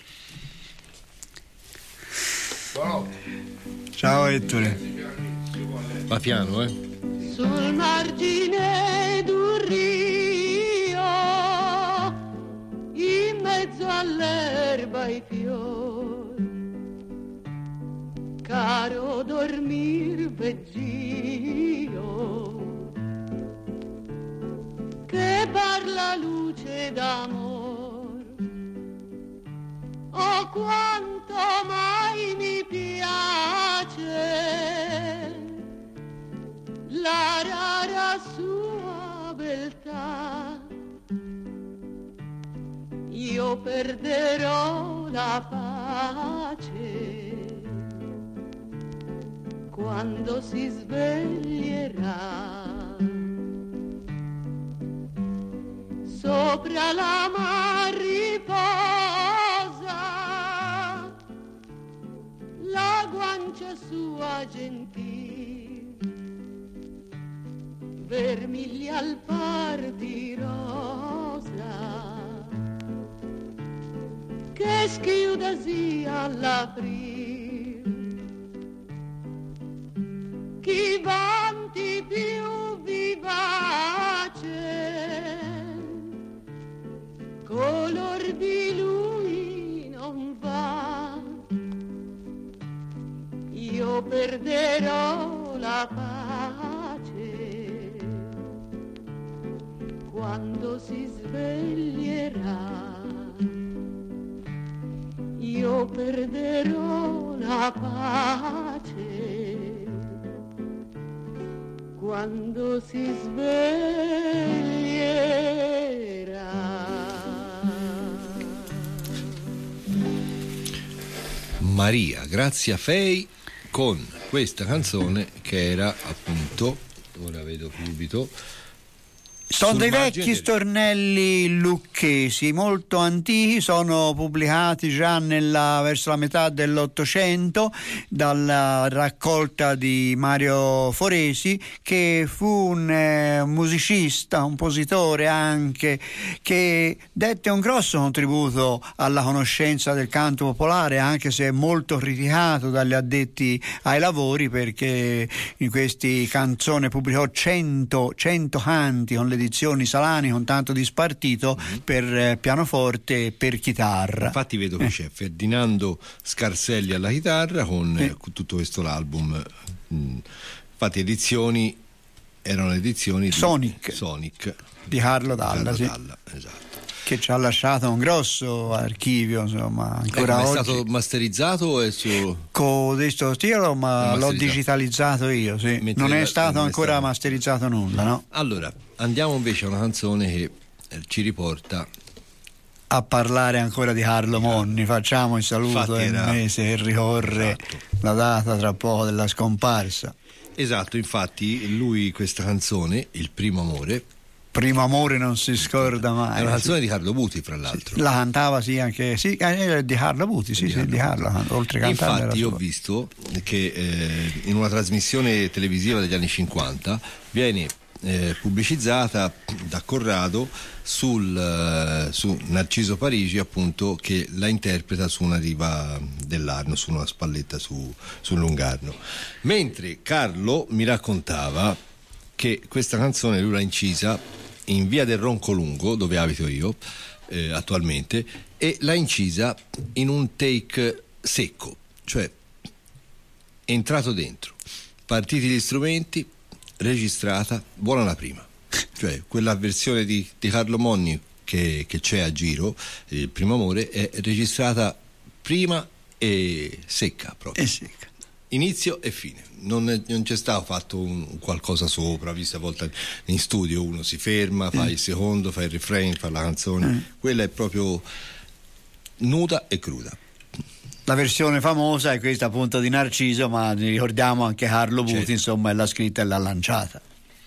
Ciao Ettore. Va piano, Sul margine d'un rio, in mezzo all'erba e i fiori, caro dormir veggio, che parla luce d'amor. Oh, quanto mai mi piace la rara sua beltà. Io perderò la pace quando si sveglierà. Sopra la mar riposa la guancia sua gentil, vermiglia al par di rosa, che schiudasi all'aprir. Chi vanti più vivace, color di lui non va. Io perderò la pace quando si sveglierà. Io perderò la pace quando si sveglierà. Maria Grazia Fei con questa canzone che era appunto, ora vedo subito, sono dei vecchi stornelli lucchesi molto antichi, sono pubblicati già verso la metà dell'Ottocento dalla raccolta di Mario Foresi, che fu un musicista, un compositore anche, che dette un grosso contributo alla conoscenza del canto popolare, anche se molto criticato dagli addetti ai lavori, perché in questi canzoni pubblicò 100 canti con le edizioni Salani, con tanto di spartito per pianoforte e per chitarra. Infatti vedo che c'è Ferdinando Scarselli alla chitarra con tutto questo l'album. Infatti erano edizioni Sonic di Carlo Dalla, sì. Esatto. Che ci ha lasciato un grosso archivio, insomma, ancora oggi. È stato masterizzato o è su con questo stile, ma l'ho digitalizzato io, sì. Non è stato ancora masterizzato nulla, no? Allora, andiamo invece a una canzone che ci riporta a parlare ancora di Carlo Monni. Facciamo il saluto del mese che ricorre, esatto, la data tra poco della scomparsa. Esatto, infatti lui, questa canzone, Il primo amore non si scorda mai. È una canzone di Carlo Buti, fra l'altro. La cantava sì, anche sì, di Carlo Buti, sì, di Carlo, oltre a cantare. Infatti ho visto che in una trasmissione televisiva degli anni 50 viene pubblicizzata da Corrado su Narciso Parigi, appunto, che la interpreta su una riva dell'Arno, su una spalletta sul Lungarno, mentre Carlo mi raccontava che questa canzone lui l'ha incisa in via del Roncolungo, dove abito io, attualmente, e l'ha incisa in un take secco, cioè entrato dentro, partiti gli strumenti, registrata, buona la prima, cioè quella versione di Carlo Monni che c'è a giro, il primo amore, è registrata prima e secca proprio. Inizio e fine, non c'è stato fatto un qualcosa sopra, visto a volte in studio uno si ferma, fa il secondo, fa il refrain, fa la canzone, quella è proprio nuda e cruda. La versione famosa è questa appunto di Narciso, ma ricordiamo anche Carlo Buti, insomma, l'ha scritta e l'ha lanciata.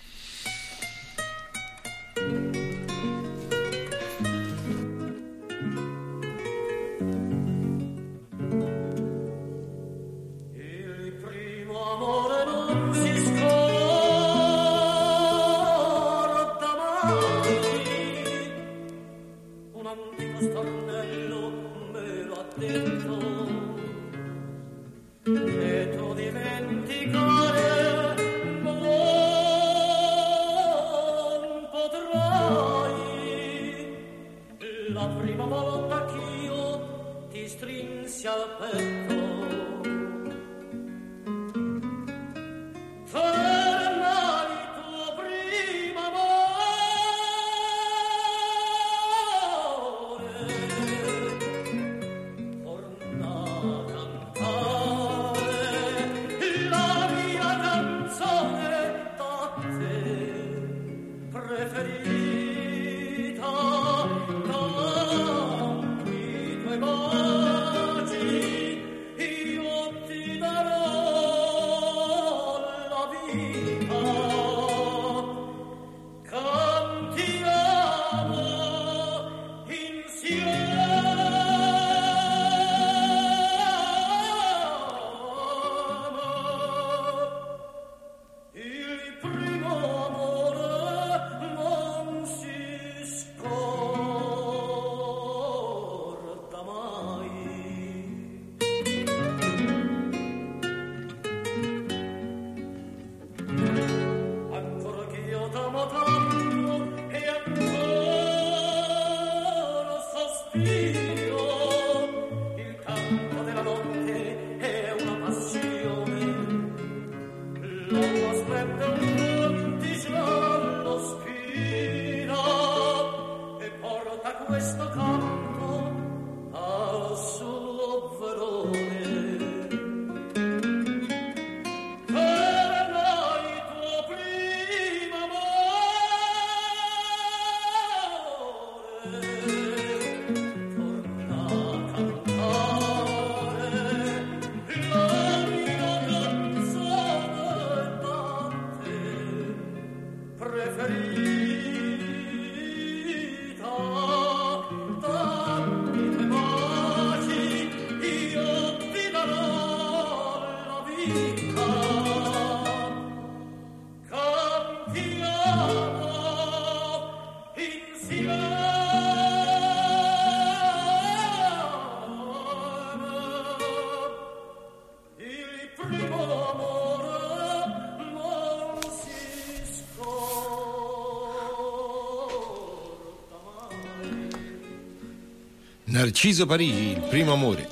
Narciso Parigi, il primo amore,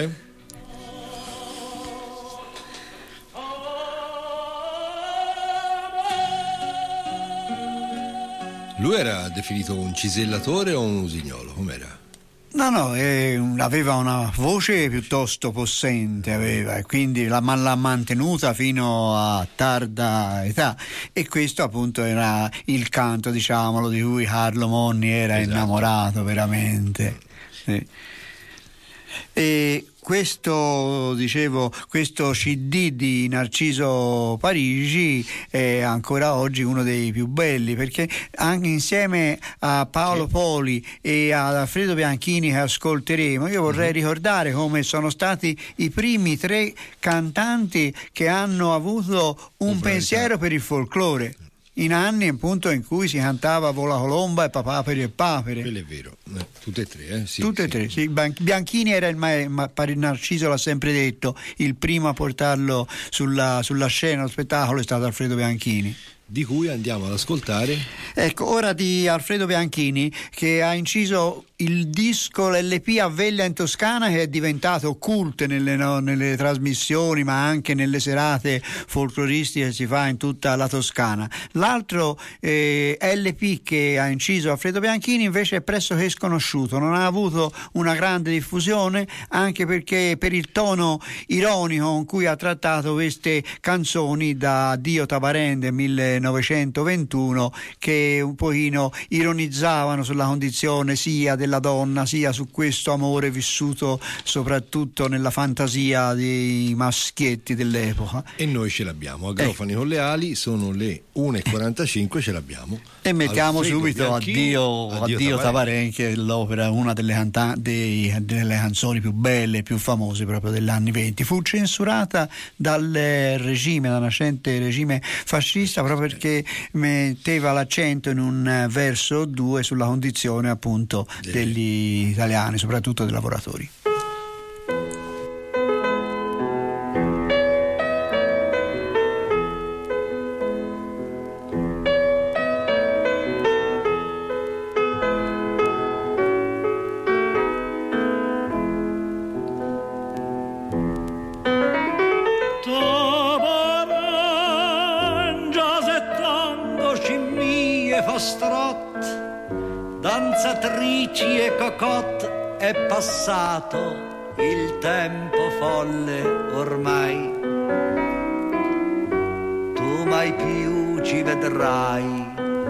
Lui era definito un cisellatore o un usignolo? Com'era? No, aveva una voce piuttosto possente, e quindi l'ha mantenuta fino a tarda età, e questo appunto era il canto, diciamolo, di cui Carlo Monni era innamorato veramente. Sì. E questo CD di Narciso Parigi è ancora oggi uno dei più belli, perché anche insieme a Paolo Poli e ad Alfredo Bianchini, che ascolteremo, io vorrei ricordare come sono stati i primi 3 cantanti che hanno avuto un pensiero per il folklore, in anni appunto in cui si cantava Vola Colomba e Papaveri e Papere. Quello è vero, tutte e 3, sì. Tutte e 3, sì. Bianchini era Narciso l'ha sempre detto, il primo a portarlo sulla scena, lo spettacolo è stato Alfredo Bianchini. di cui andiamo ad ascoltare. Ecco, ora di Alfredo Bianchini, che ha inciso il disco l'LP A Veglia in Toscana, che è diventato cult nelle trasmissioni, ma anche nelle serate folcloristiche che si fa in tutta la Toscana. L'altro LP che ha inciso Alfredo Bianchini invece è pressoché sconosciuto, non ha avuto una grande diffusione, anche perché per il tono ironico con cui ha trattato queste canzoni da Dio Tabarende 1921, che un pochino ironizzavano sulla condizione sia della donna sia su questo amore vissuto soprattutto nella fantasia dei maschietti dell'epoca. E noi ce l'abbiamo, Agrofani con le ali, sono le 1:45, ce l'abbiamo. E mettiamo Alfredo subito Addio Tabaré, che è l'opera, una delle canzoni più belle, più famose proprio degli anni 20. Fu censurata dal nascente regime fascista, proprio perché metteva l'accento in un verso o due sulla condizione appunto degli italiani, soprattutto dei lavoratori. Danzatrici e cocotte, è passato il tempo folle ormai. Tu mai più ci vedrai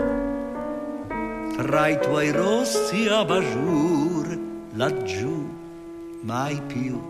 tra i tuoi rossi abajur, laggiù mai più.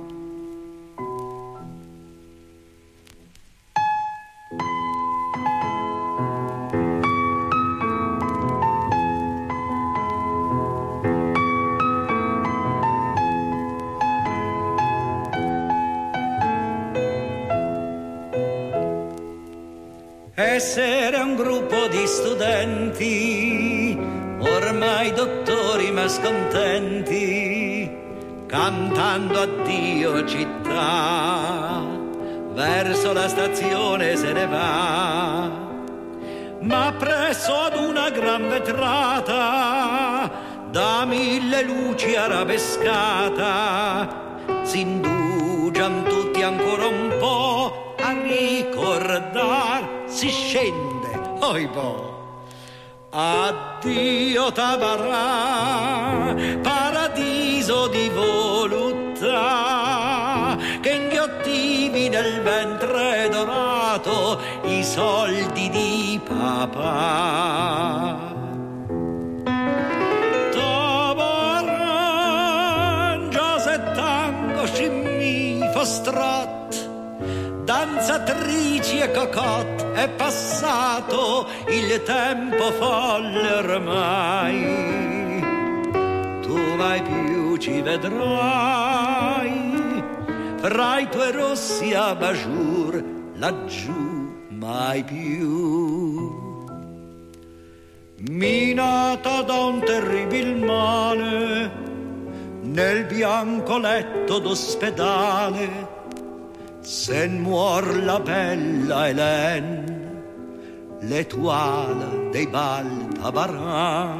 Essere un gruppo di studenti, ormai dottori ma scontenti, cantando addio città, verso la stazione se ne va, ma presso ad una gran vetrata, da 1000 luci arabescata, si indugian tutti ancora un po' a ricordar. Si scende, oibò. Addio Tabarà, paradiso di voluttà, che inghiottivi nel ventre dorato i soldi di papà. Tabarà, già 70 scimmi fostrat, danzatrici e cocotte, è passato il tempo folle ormai. Tu mai più ci vedrai fra i tuoi rossi abajur, laggiù mai più. Minata da un terribil male, nel bianco letto d'ospedale, se muor la bella Hélène, l'étoile dei bal Tabarà.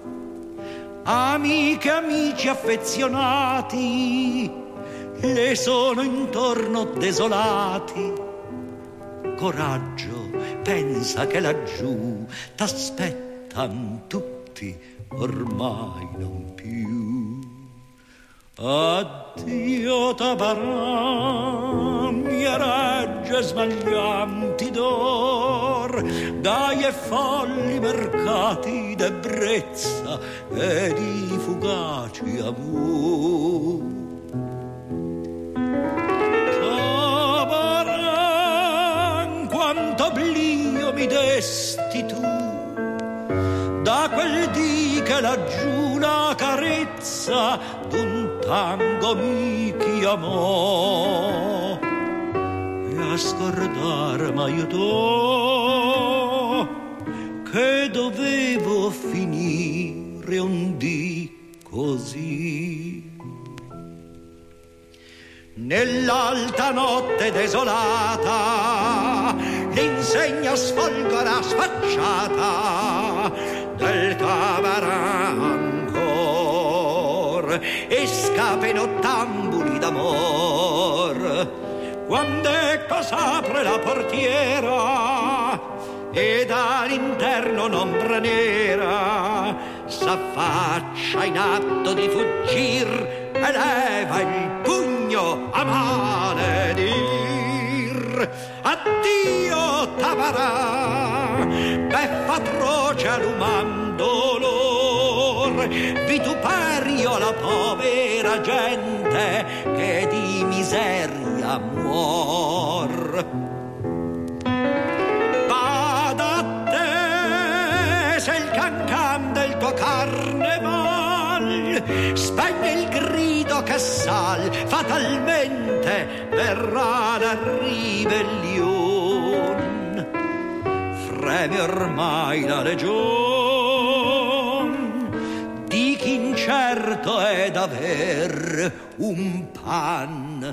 Amiche, amici affezionati, le sono intorno desolati. Coraggio, pensa che laggiù t'aspettan tutti, ormai non più. Addio Tabarà, mie regge smaglianti d'or, dai e folli mercati d'ebbrezza e di fugaci amor. Tabarà, quanto oblio mi desti tu, da quel dì che laggiù la carezza d'un tango mi chiamò, e a scordar m'aiutò che dovevo finire un dì così. Nell'alta notte desolata l'insegna sfolgora sfacciata del Tavarancor e scapeno tambuli d'amor. Quando ecco s'apre la portiera ed all'interno un'ombra nera s'affaccia in atto di fuggir e leva il pugno a maledir. Addio Tavarà, beffa atroce all'uman dolor, vituperio alla povera gente che di miseria muor. Bada a te se il cancan del tuo carneval spegne il grido che sal, fatalmente verrà la ribellion. Freme ormai la legion di chi incerto è d'aver un pan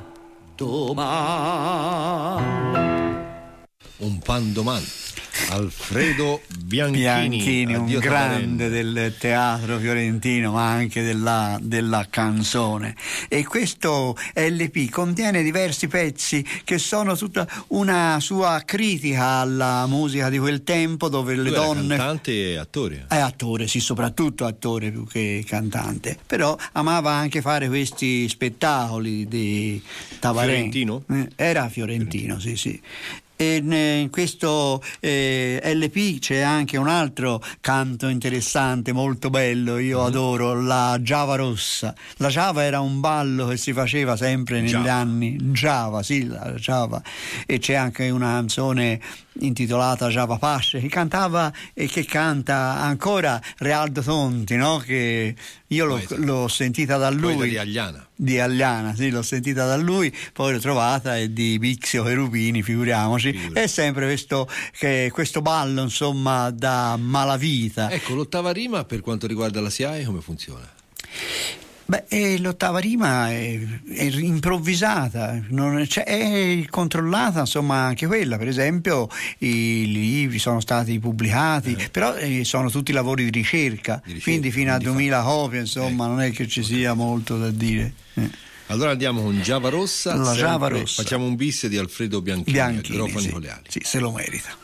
doman. Un pan doman. Alfredo Bianchini, un grande del teatro fiorentino, ma anche della canzone. E questo LP contiene diversi pezzi che sono tutta una sua critica alla musica di quel tempo, dove le donne... cantante e attore. È attore, sì, soprattutto attore più che cantante. Però amava anche fare questi spettacoli di Tavarè. Fiorentino? Era fiorentino, sì. E in questo LP c'è anche un altro canto interessante, molto bello, io adoro, la Giava Rossa. La Giava era un ballo che si faceva sempre negli anni Giava, sì, la Giava. E c'è anche una canzone intitolata Giava Pasce che cantava e che canta ancora Realdo Tonti, no? Che io l'ho sentita da lui, di Agliana, sì, l'ho sentita da lui, poi l'ho trovata e di Bixio Cherubini, figuriamoci. È sempre questo ballo, insomma, da malavita. Ecco, l'ottava rima per quanto riguarda la SIAE come funziona? Beh, l'ottava rima è improvvisata, è controllata, insomma, anche quella. Per esempio i libri sono stati pubblicati, però sono tutti lavori di ricerca, quindi fino a 2000 copie, insomma, non è che ci sia molto da dire. Allora andiamo con Giava Rossa. La Giava Rossa. Facciamo un bis di Alfredo Bianchini sì, Coleali. Sì, se lo merita.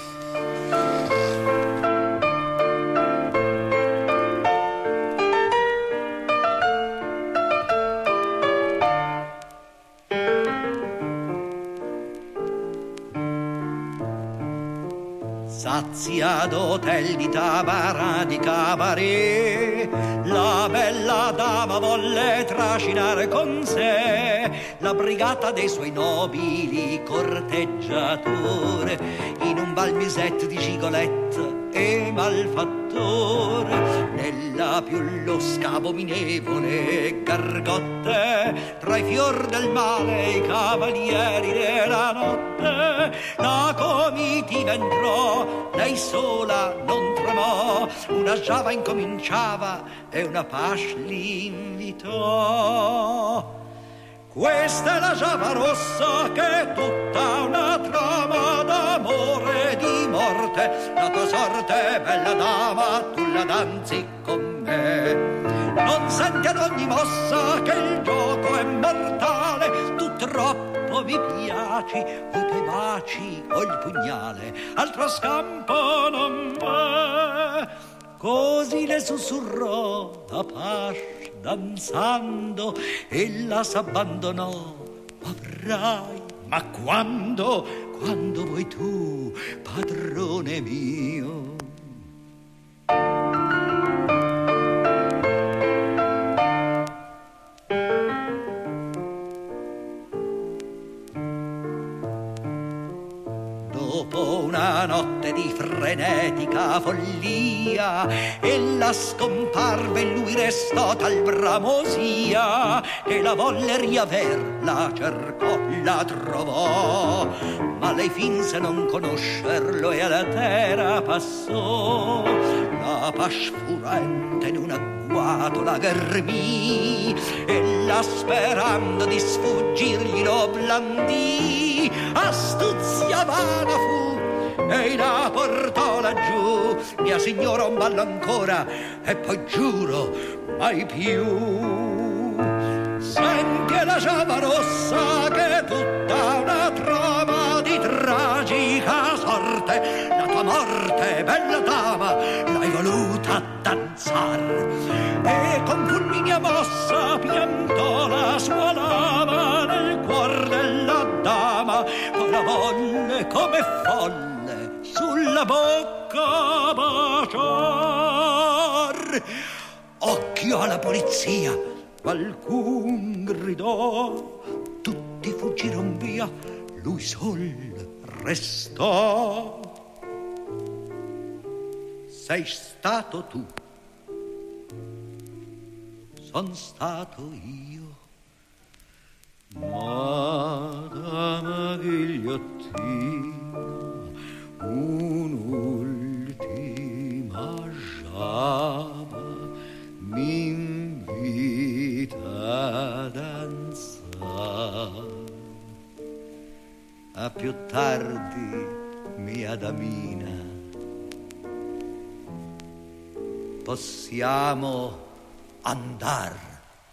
Saziato hotel di Tavarà di Cabaret, la bella dama volle trascinare con sé la brigata dei suoi nobili corteggiatori in un balmiset di gigolette e malfattore. Nella più losca abominevole gargotte, tra i fior del male e i cavalieri della notte, la comitiva entrò, lei sola non tremò, una Giava incominciava e una Pasce l'invitò. Questa è la Giava Rossa che è tutta una trama d'amore e di morte. La tua sorte, bella dama, tu la danzi con me. Non senti ad ogni mossa che il gioco è mortale. Tu troppo mi piaci, o i tuoi baci o il pugnale. Altro scampo non v'è. Così le sussurrò la Pasce danzando, ella s'abbandonò. Ma avrai, ma quando vuoi tu, padrone mio? Dopo una notte di frenetica follia, ella scomparve e lui restò tal bramosia che la volle riaver, la cercò, la trovò, ma lei finse non conoscerlo e alla terra passò. La Pasce furente in un agguato la ghermì, ella sperando di sfuggirgli lo blandì. Astuzia vana fu e la portò laggiù. Mia signora un ballo ancora e poi giuro mai più. Senti la giava rossa che è tutta una trama di tragica sorte. La tua morte, bella dama, l'hai voluta danzar e con fulminea mossa piantò la sua lama nel cuor della dama. Poi la volle come folle sulla bocca baciar. Occhio alla polizia, qualcun gridò, tutti fuggiron via, lui sol restò. Sei stato tu, son stato io, Madama Ghigliottina, un'ultima giava mi invita a danzare. A più tardi, mia damina, possiamo andare.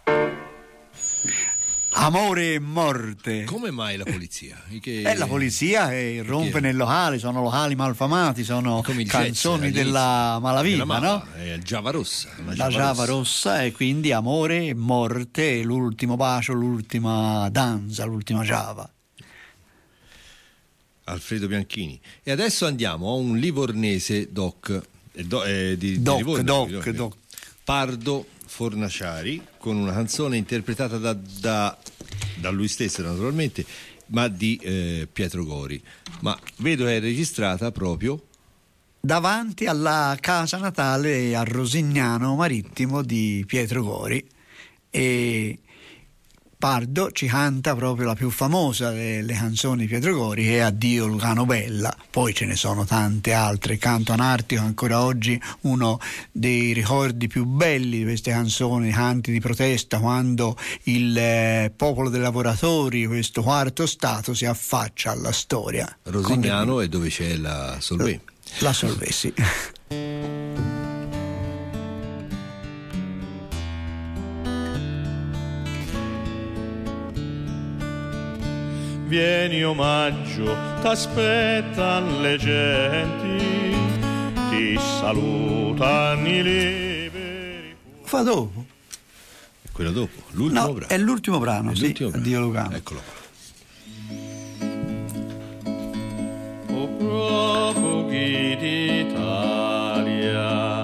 Amore e morte. Come mai la polizia? La polizia irrompe nel locale, sono locali malfamati, sono canzoni della malavita, no? È Giava Rossa. La Giava Rossa, e quindi amore e morte, l'ultimo bacio, l'ultima danza, l'ultima Giava. Alfredo Bianchini. E adesso andiamo a un livornese doc. Pardo Fornaciari, con una canzone interpretata da lui stesso naturalmente, ma di Pietro Gori. Ma vedo è registrata proprio davanti alla casa natale a Rosignano Marittimo di Pietro Gori, e Pardo ci canta proprio la più famosa delle canzoni di Pietro Gori, che è Addio Lucano Bella. Poi ce ne sono tante altre. Canto anartico, ancora oggi uno dei ricordi più belli di queste canzoni, canti di protesta, quando il popolo dei lavoratori, questo quarto stato, si affaccia alla storia. Rosignano è dove c'è la Solvay. La Solvay, sì. Vieni omaggio, t'aspettan le genti, ti salutano i liberi. Fa dopo. È quello dopo, l'ultimo brano. È l'ultimo brano, sì, Addio Lucano. Eccolo qua. O profughi d'Italia,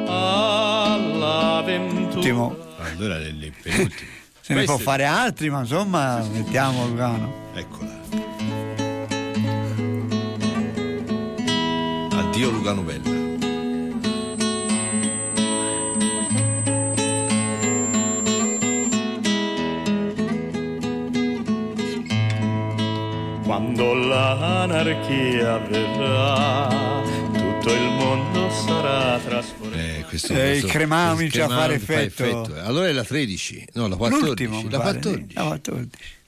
all'avventura. Allora le penultime. Se ne può fare altri, ma insomma mettiamo Lucano. Eccola. Addio Lucano Bella. Quando l'anarchia verrà, tutto il mondo sarà trasformato. Il cremano comincia a fare effetto. Allora è la 13, no, la 14. L'ultimo, la 14. Sì, la 14.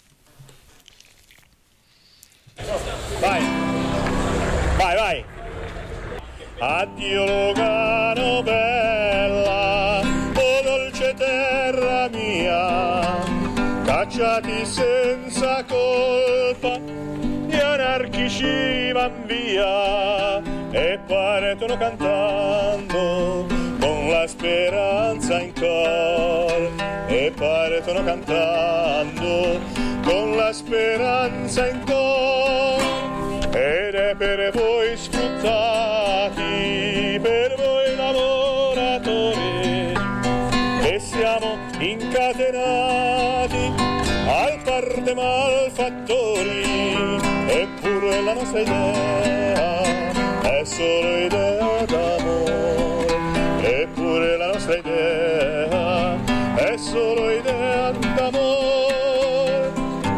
Vai. Addio Lugano bella, o dolce terra mia, cacciati senza colpa, gli anarchici van via e partono cantando con la speranza in cor, e partono cantando con la speranza in cor, ed è per voi sfruttati, per voi lavoratori, che siamo incatenati al par dei malfattori, eppure la nostra idea è solo idea d'amore, eppure la nostra idea è solo idea d'amore.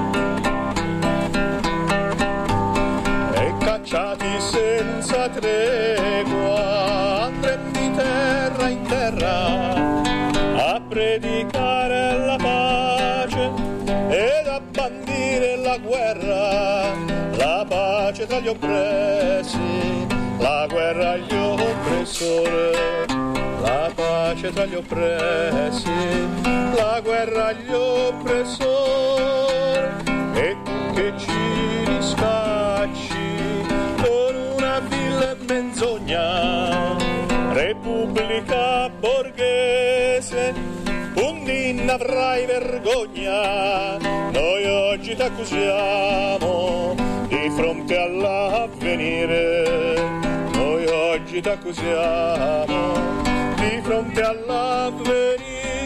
E cacciati senza tregua andremo di terra in terra a predicare la pace ed a bandire la guerra, la pace tra gli oppressi la guerra agli oppressori, la pace tra gli oppressi, la guerra agli oppressori, e tu che ci riscacci con una vile menzogna, Repubblica borghese, un din avrai vergogna, noi oggi t'accusiamo di fronte all'avvenire, noi oggi t'accusiamo di fronte all'avvenire.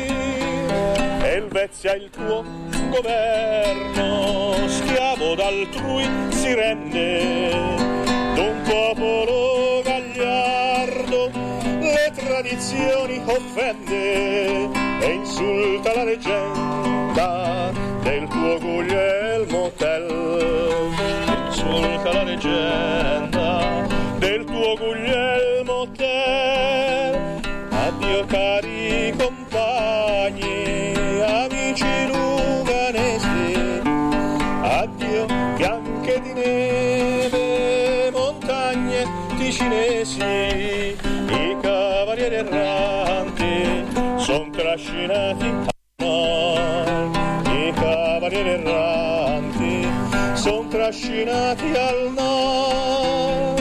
Elvezia il tuo governo, schiavo d'altrui si rende, d'un popolo gagliardo le tradizioni offende e insulta la leggenda del tuo Guglielmo Tell, insulta la leggenda del tuo Guglielmo Tell. Addio cari compagni, amici luganesi, addio bianche di neve, montagne ticinesi, i cavalieri erranti son trascinati al nord, i cavalieri erranti son trascinati al nord.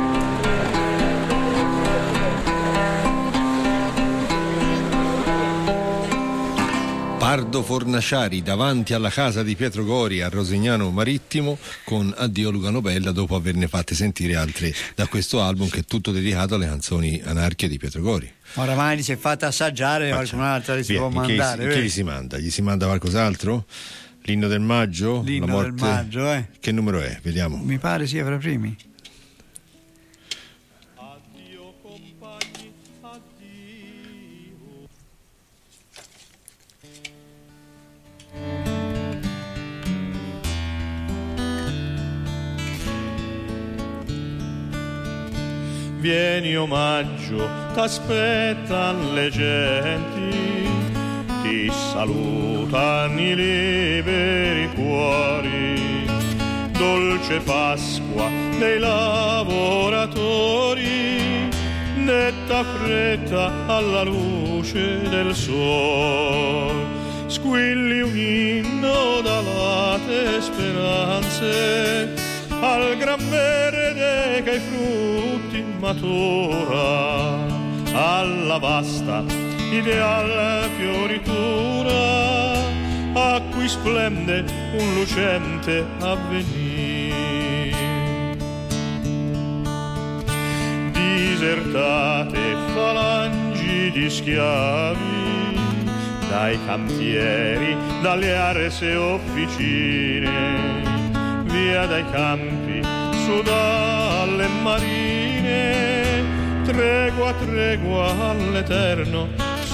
Pardo Fornaciari davanti alla casa di Pietro Gori a Rosignano Marittimo con Addio Lugano Bella, dopo averne fatte sentire altre da questo album che è tutto dedicato alle canzoni anarchiche di Pietro Gori. Oramai si è fatta assaggiare, qualcun'altra li si può mandare. Che gli si manda? Gli si manda qualcos'altro? L'inno del maggio? L'inno la morte... del maggio, Che numero è? Vediamo. Mi pare sia fra i primi. Vieni omaggio, t'aspettan le genti, ti salutano i liberi cuori, dolce Pasqua dei lavoratori, netta fretta alla luce del sol, squilli un inno d'alate speranze, al gran verde che i frutti matura, alla vasta ideal fioritura, a cui splende un lucente avvenir. Disertate falangi di schiavi, dai cantieri, dalle arse officine, via dai campi, su dalle marine, tregua, tregua all'eterno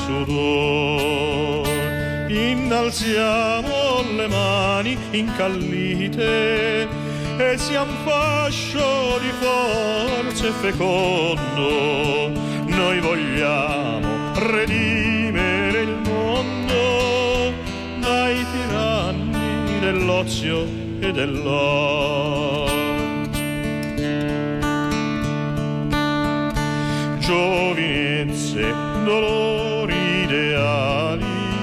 sudor. Innalziamo le mani incallite e siamo fascio di forze fecondo. Noi vogliamo redimere il mondo dai tiranni dell'ozio e dell'or. Giovinezze, dolori ideali,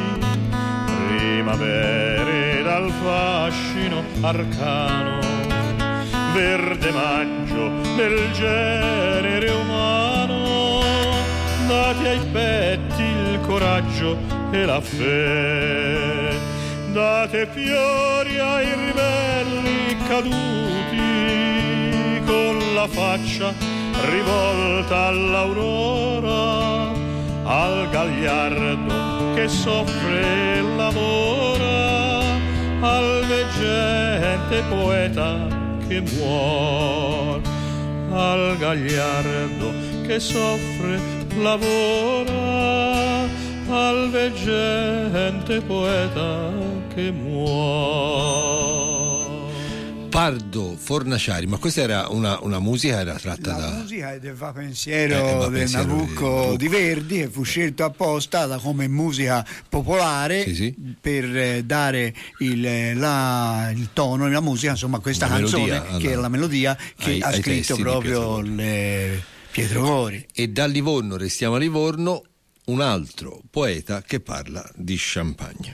primavere dal fascino arcano, verde maggio del genere umano, dati ai petti il coraggio e la fede, date fiori ai ribelli caduti, con la faccia rivolta all'aurora, al gagliardo che soffre e lavora, al veggente poeta che muore, al gagliardo che soffre, lavora, al veggente poeta che muore. Pardo Fornaciari, ma questa era una musica, era tratta da... La musica è del Va Pensiero del Nabucco di Verdi, che fu scelto apposta come musica popolare, sì. Per dare il tono, la musica, insomma, questa canzone, che è la melodia che ha scritto proprio Pietro Gori. E da Livorno restiamo a Livorno, un altro poeta che parla di champagne.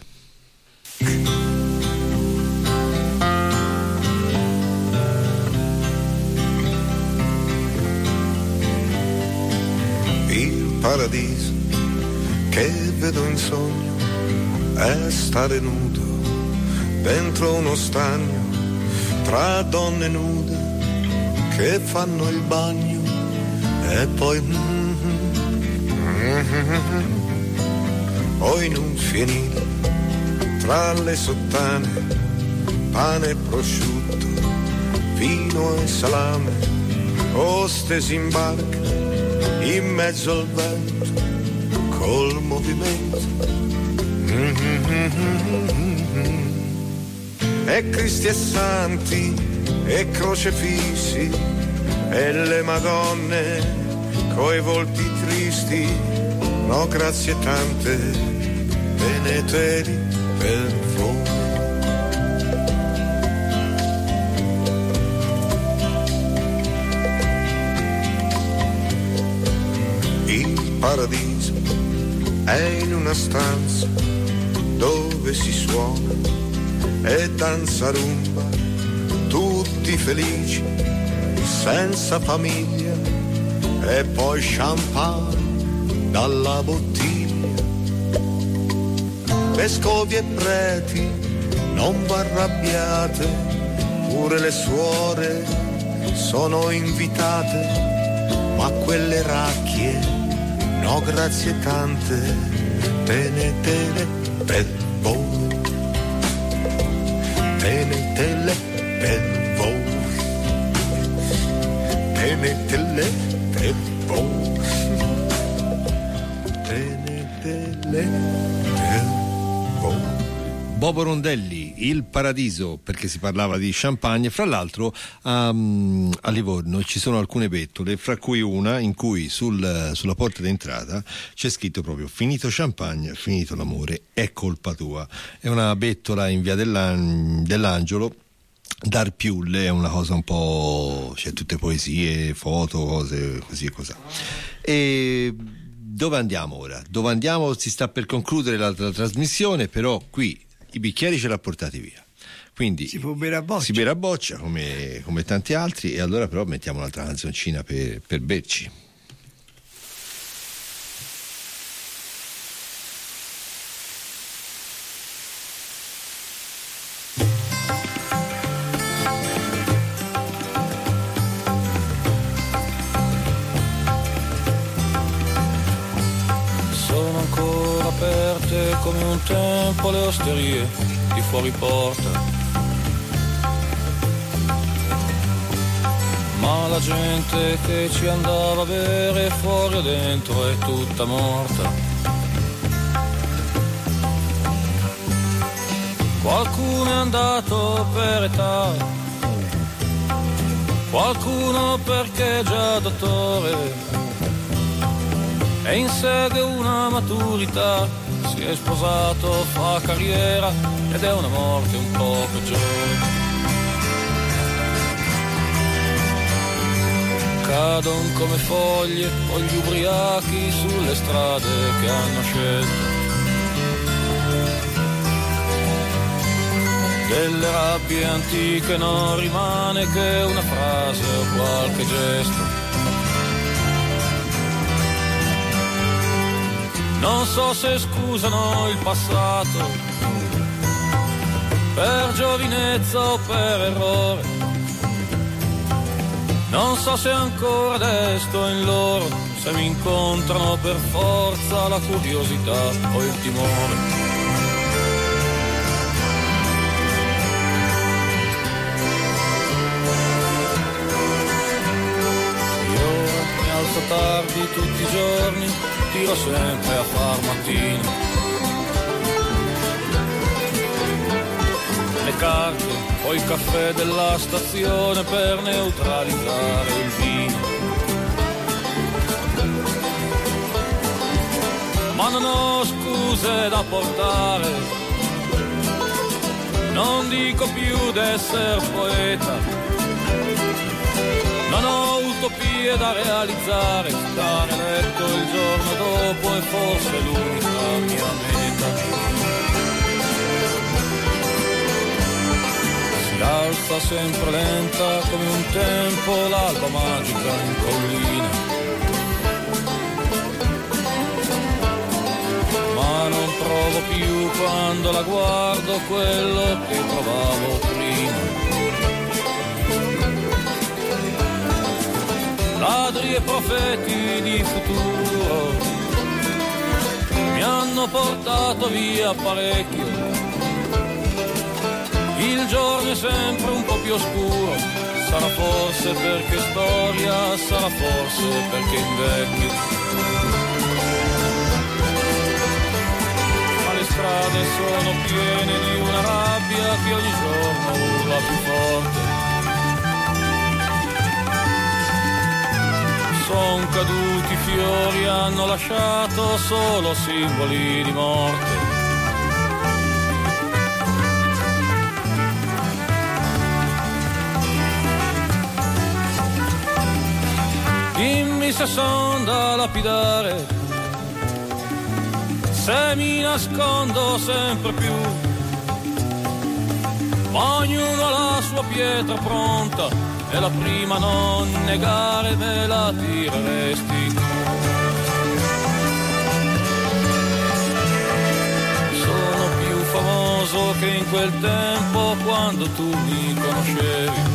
Il paradiso che vedo in sogno è stare nudo dentro uno stagno tra donne nude che fanno il bagno e poi poi in un fienile tra le sottane, pane e prosciutto, vino e salame, o stesi in barca in mezzo al vento col movimento. E Cristi e santi e crocefissi e le Madonne coi volti tristi, no grazie tante, peneteri per voi. Il paradiso è in una stanza dove si suona e danza rumba, tutti felici, senza famiglia, e poi champagne dalla bottiglia. Vescovi e preti, non v'arrabbiate, pure le suore sono invitate, ma quelle racchie, no grazie tante, tenetele per voi, tenetele per voi, tenetele per voi, tenetele per voi. Bobo Rondelli, Il Paradiso, perché si parlava di champagne. Fra l'altro a Livorno ci sono alcune bettole, fra cui una in cui sulla porta d'entrata c'è scritto proprio: finito champagne, finito l'amore, è colpa tua. È una bettola in via dell'Angelo, d'Arpiulle, è una cosa un po', c'è tutte poesie, foto, cose così e così. E dove andiamo ora? Dove andiamo? Si sta per concludere la trasmissione, però qui i bicchieri ce l'ha portati via, quindi si può bere a boccia, si bere a boccia come tanti altri. E allora però mettiamo un'altra canzoncina per berci. Sono ancora aperte come un tempo le osterie di fuori porta, ma la gente che ci andava a bere fuori o dentro è tutta morta. Qualcuno è andato per età, qualcuno perché è già dottore e insegue una maturità, si è sposato, fa carriera ed è una morte un po' peggiore. Cadon come foglie o gli ubriachi sulle strade che hanno scelto. Delle rabbie antiche non rimane che una frase o qualche gesto. Non so se scusano il passato per giovinezza o per errore. Non so se ancora desto in loro, se mi incontrano per forza la curiosità o il timore. Io mi alzo tardi tutti i giorni, tiro sempre a far mattino le carte, poi il caffè della stazione per neutralizzare il vino. Ma non ho scuse da portare, non dico più d'essere poeta, non ho utopie da realizzare, stare a letto il giorno dopo è forse l'unica mia meta. Si alza sempre lenta come un tempo l'alba magica in collina, ma non provo più quando la guardo quello che provavo prima. Ladri e profeti di futuro mi hanno portato via parecchio. Il giorno è sempre un po' più oscuro, sarà forse perché storia, sarà forse perché invecchio. Ma le strade sono piene di una rabbia che ogni giorno urla più forte. Son caduti fiori, hanno lasciato solo simboli di morte. Dimmi se son da lapidare, se mi nascondo sempre più. Ognuno ha la sua pietra pronta e la prima non negare me la tireresti. Sono più famoso che in quel tempo quando tu mi conoscevi.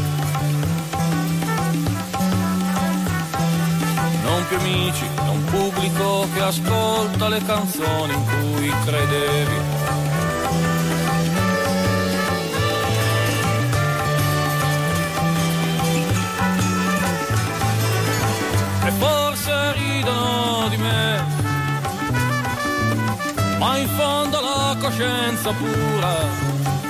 Non più amici, non pubblico che ascolta le canzoni in cui credevi. E forse ridono di me, ma in fondo la coscienza pura.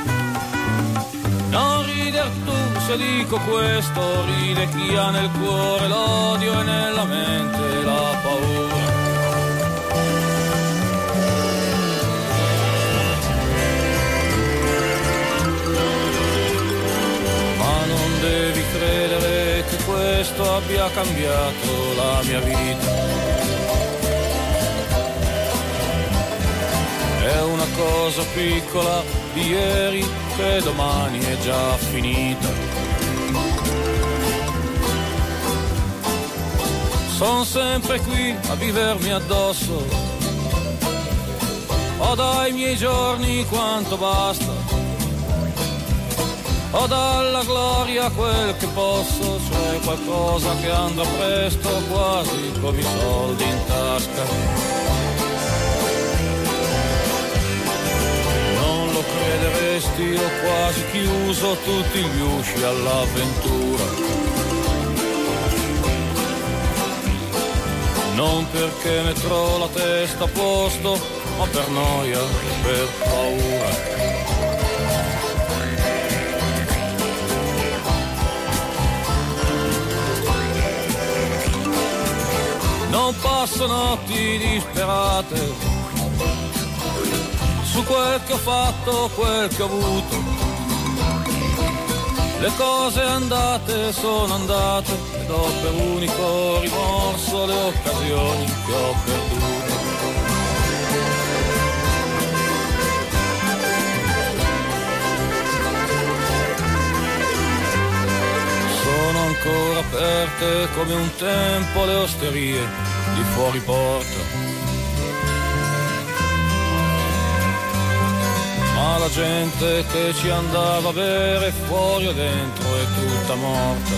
Non rider tu se dico questo, ride chi ha nel cuore l'odio e nella mente la paura. Ma non devi credere che questo abbia cambiato la mia vita. È una cosa piccola di ieri che domani è già finita. Son sempre qui a vivermi addosso, ho dai miei giorni quanto basta, ho dalla gloria quel che posso, cioè qualcosa che andrà presto quasi come i soldi in tasca. Crederesti, ho quasi chiuso tutti gli usci all'avventura. Non perché metterò la testa a posto, ma per noia, per paura. Non passo notti disperate su quel che ho fatto, quel che ho avuto. Le cose andate sono andate ed ho per unico rimorso le occasioni che ho perduto. Sono ancora aperte come un tempo le osterie di fuori porta. Ma la gente che ci andava a bere fuori o dentro è tutta morta.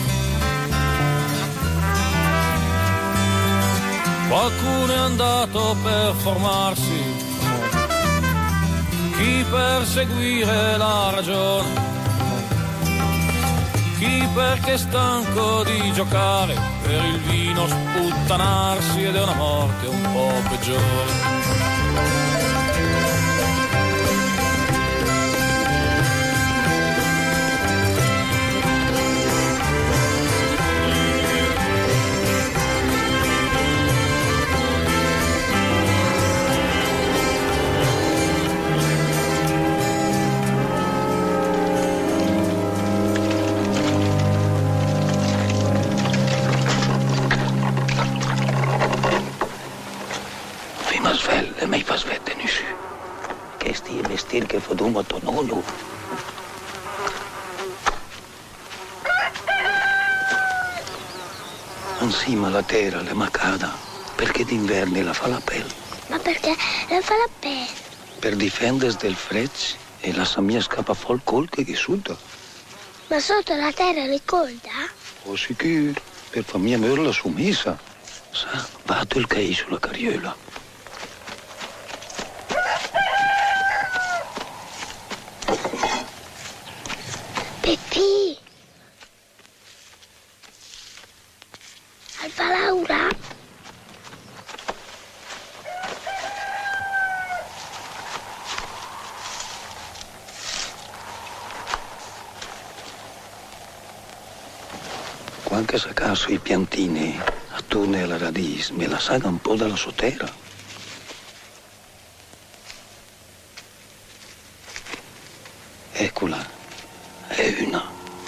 Qualcuno è andato per formarsi, chi per seguire la ragione, chi perché è stanco di giocare, per il vino sputtanarsi ed è una morte un po' peggiore. e mi fa svette nessuno. Che sti mestieri che fa un nonno. Insima la terra le macada, perché d'inverno la fa la pelle. Ma perché la fa la pelle? Per difendersi del freddo e la mia scappa fuori il colpo che suda. Ma sotto la terra è colda? Oh sicuro, per farmi la sumisa. Sa, vado il caì sulla carriola. Peppì! Alfa Laura? Quando si caso i piantini attorno alla radice, me la saga un po' dalla sua terra. Eccola, è una.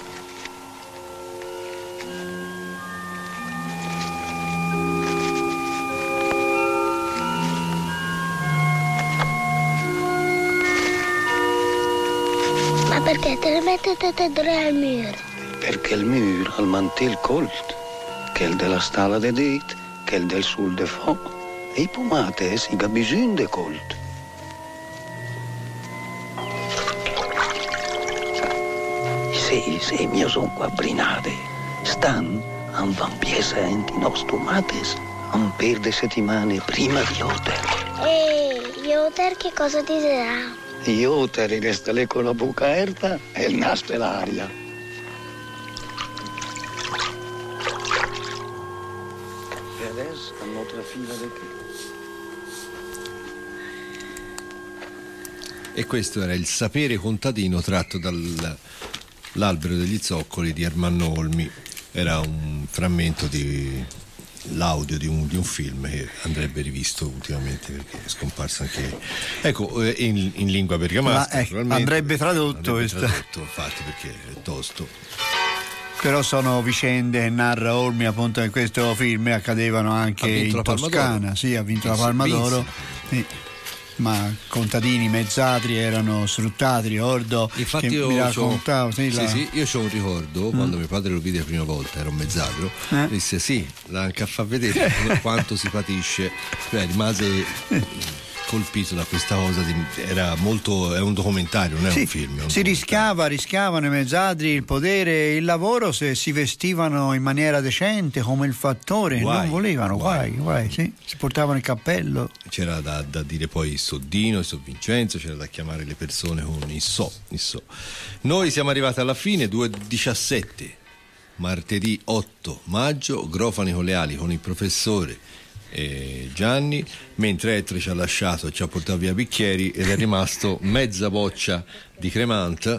Ma perché te le mettete dentro al muro? Perché il muro al mantel colt, che è il della stalla de dit, che è il del sul de fo, e i pomate si ha bisogno de colt. Se mio son qua brinate, stan an van piesa in i nostri tomates, an per de settimane prima di Oter. Oter che cosa ti sarà? Oter resta lì con la bocca aperta e il naso l'aria. E adesso un'altra fila di che. E questo era il sapere contadino tratto dall'Albero degli zoccoli di Ermanno Olmi. Era un frammento di l'audio di un film che andrebbe rivisto ultimamente perché è scomparso anche in lingua bergamasca. Andrebbe tradotto infatti, perché è tosto. Però sono vicende che narra Olmi appunto in questo film, accadevano anche in Toscana. Sì, ha vinto la Palma d'Oro. Sì. Ma contadini mezzadri erano sfruttati, ricordo. Infatti che io mi raccontavo io c'ho un ricordo quando mio padre lo vide la prima volta, era un mezzadro, disse sì, anche a far vedere quanto si patisce, cioè rimase colpito da questa cosa è un documentario, non è un film. Rischiavano i mezzadri il potere, il lavoro se si vestivano in maniera decente come il fattore, non volevano guai, sì. Si portavano il cappello. C'era da dire poi Soddino, il Vincenzo, c'era da chiamare le persone con il so. Noi siamo arrivati alla fine, 2:17, martedì 8 maggio, Grofani con le ali con il professore Gianni, mentre Etre ci ha lasciato e ci ha portato via bicchieri ed è rimasto mezza boccia di Cremant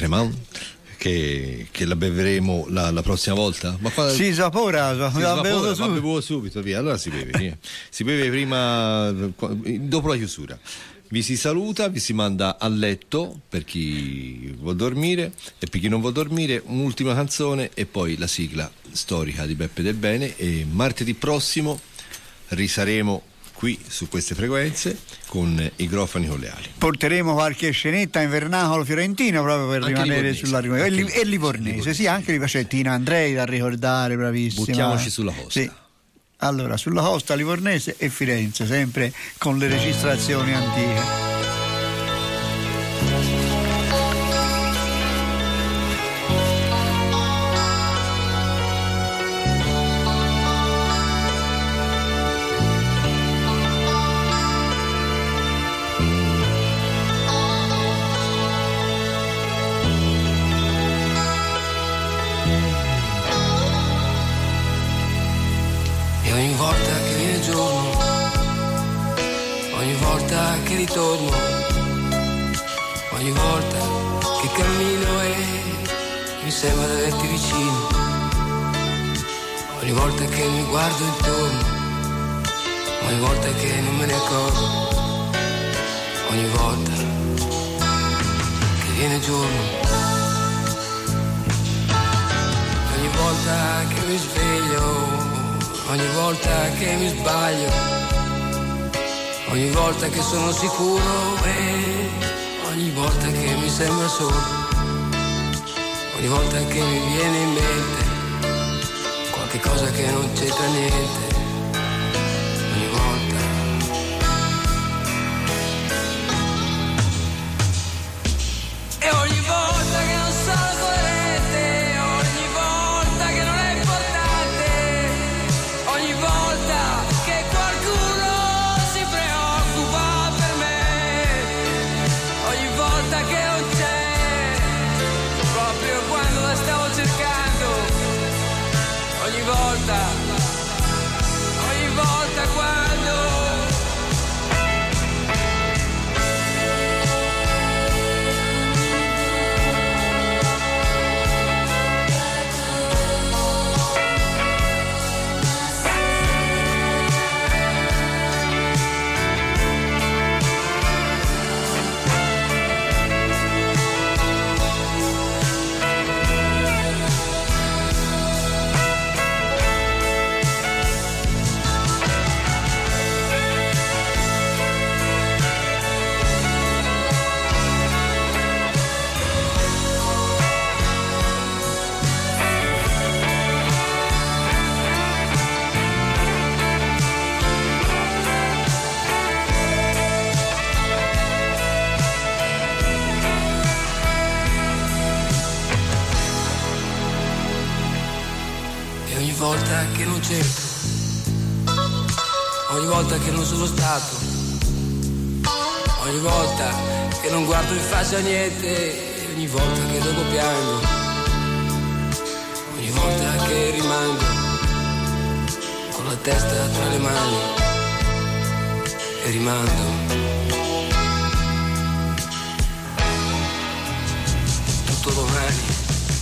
che la beveremo la prossima volta. Ma si evapora, la bevo subito, via. Allora si beve prima, dopo la chiusura. Vi si saluta, vi si manda a letto per chi vuol dormire e per chi non vuol dormire un'ultima canzone e poi la sigla storica di Beppe Del Bene, e martedì prossimo risaremo qui su queste frequenze con i Grofani con le ali. Porteremo qualche scenetta in vernacolo fiorentino proprio per anche rimanere sulla e livornese, sì, anche c'è Tina Andrei da ricordare, bravissima. Buttiamoci sulla costa. Sì. Allora, sulla costa livornese e Firenze, sempre con le registrazioni antiche. Che ritorno, ogni volta che cammino e mi sembra di averti vicino, ogni volta che mi guardo intorno, ogni volta che non me ne accorgo, ogni volta che viene giorno, ogni volta che mi sveglio, ogni volta che mi sbaglio, ogni volta che sono sicuro e ogni volta che mi sembra solo, ogni volta che mi viene in mente qualche cosa che non c'entra niente, ogni volta. E ogni volta che non sono coerente, ogni volta che non è importante, ogni volta che qualcuno si preoccupa per me, ogni volta che non c'è, proprio quando la stavo cercando, ogni volta quando volta che non c'entro, ogni volta che non sono stato, ogni volta che non guardo in faccia a niente, ogni volta che dopo piango, ogni volta che rimango con la testa tra le mani e rimando. Tutto domani.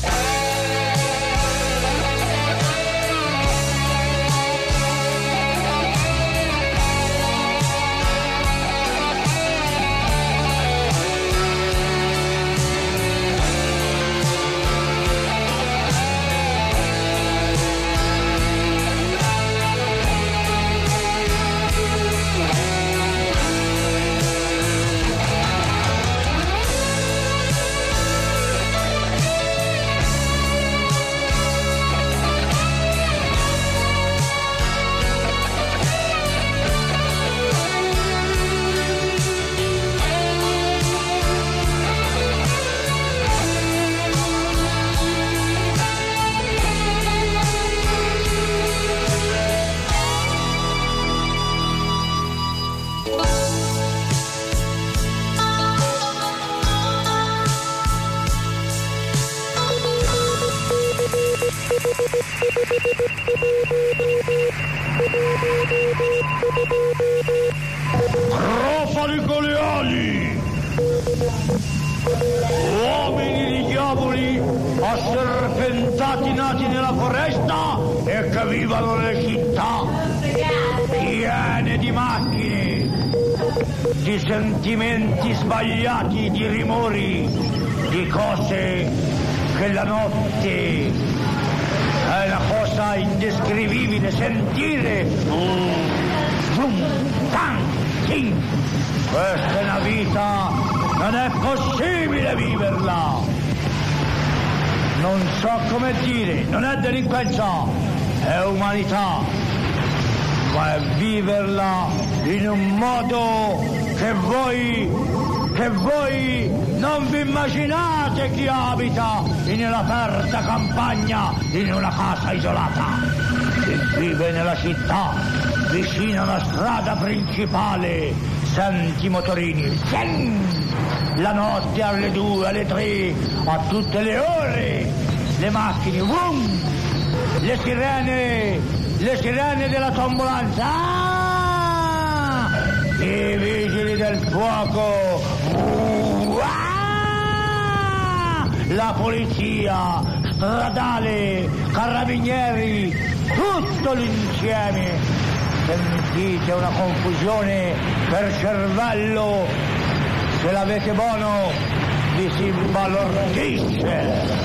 Profani con le ali, uomini di diavoli asserpentati nati nella foresta e che vivono nelle città piene di macchine, di sentimenti sbagliati, di rumori, di cose che la notte è una cosa indescrivibile, sentire. Questa è una vita, non è possibile viverla. Non so come dire, non è delinquenza, è umanità, ma è viverla in un modo che voi non vi immaginate chi abita nell'aperta campagna in una casa isolata, chi vive nella città vicino alla strada principale, senti i motorini, la notte alle 2, alle 3, a tutte le ore, le macchine, le sirene della tombolanza, i vigili del fuoco, la polizia stradale, carabinieri, tutto l'insieme. Sentite una confusione per cervello, se l'avete buono vi si imbalordisce.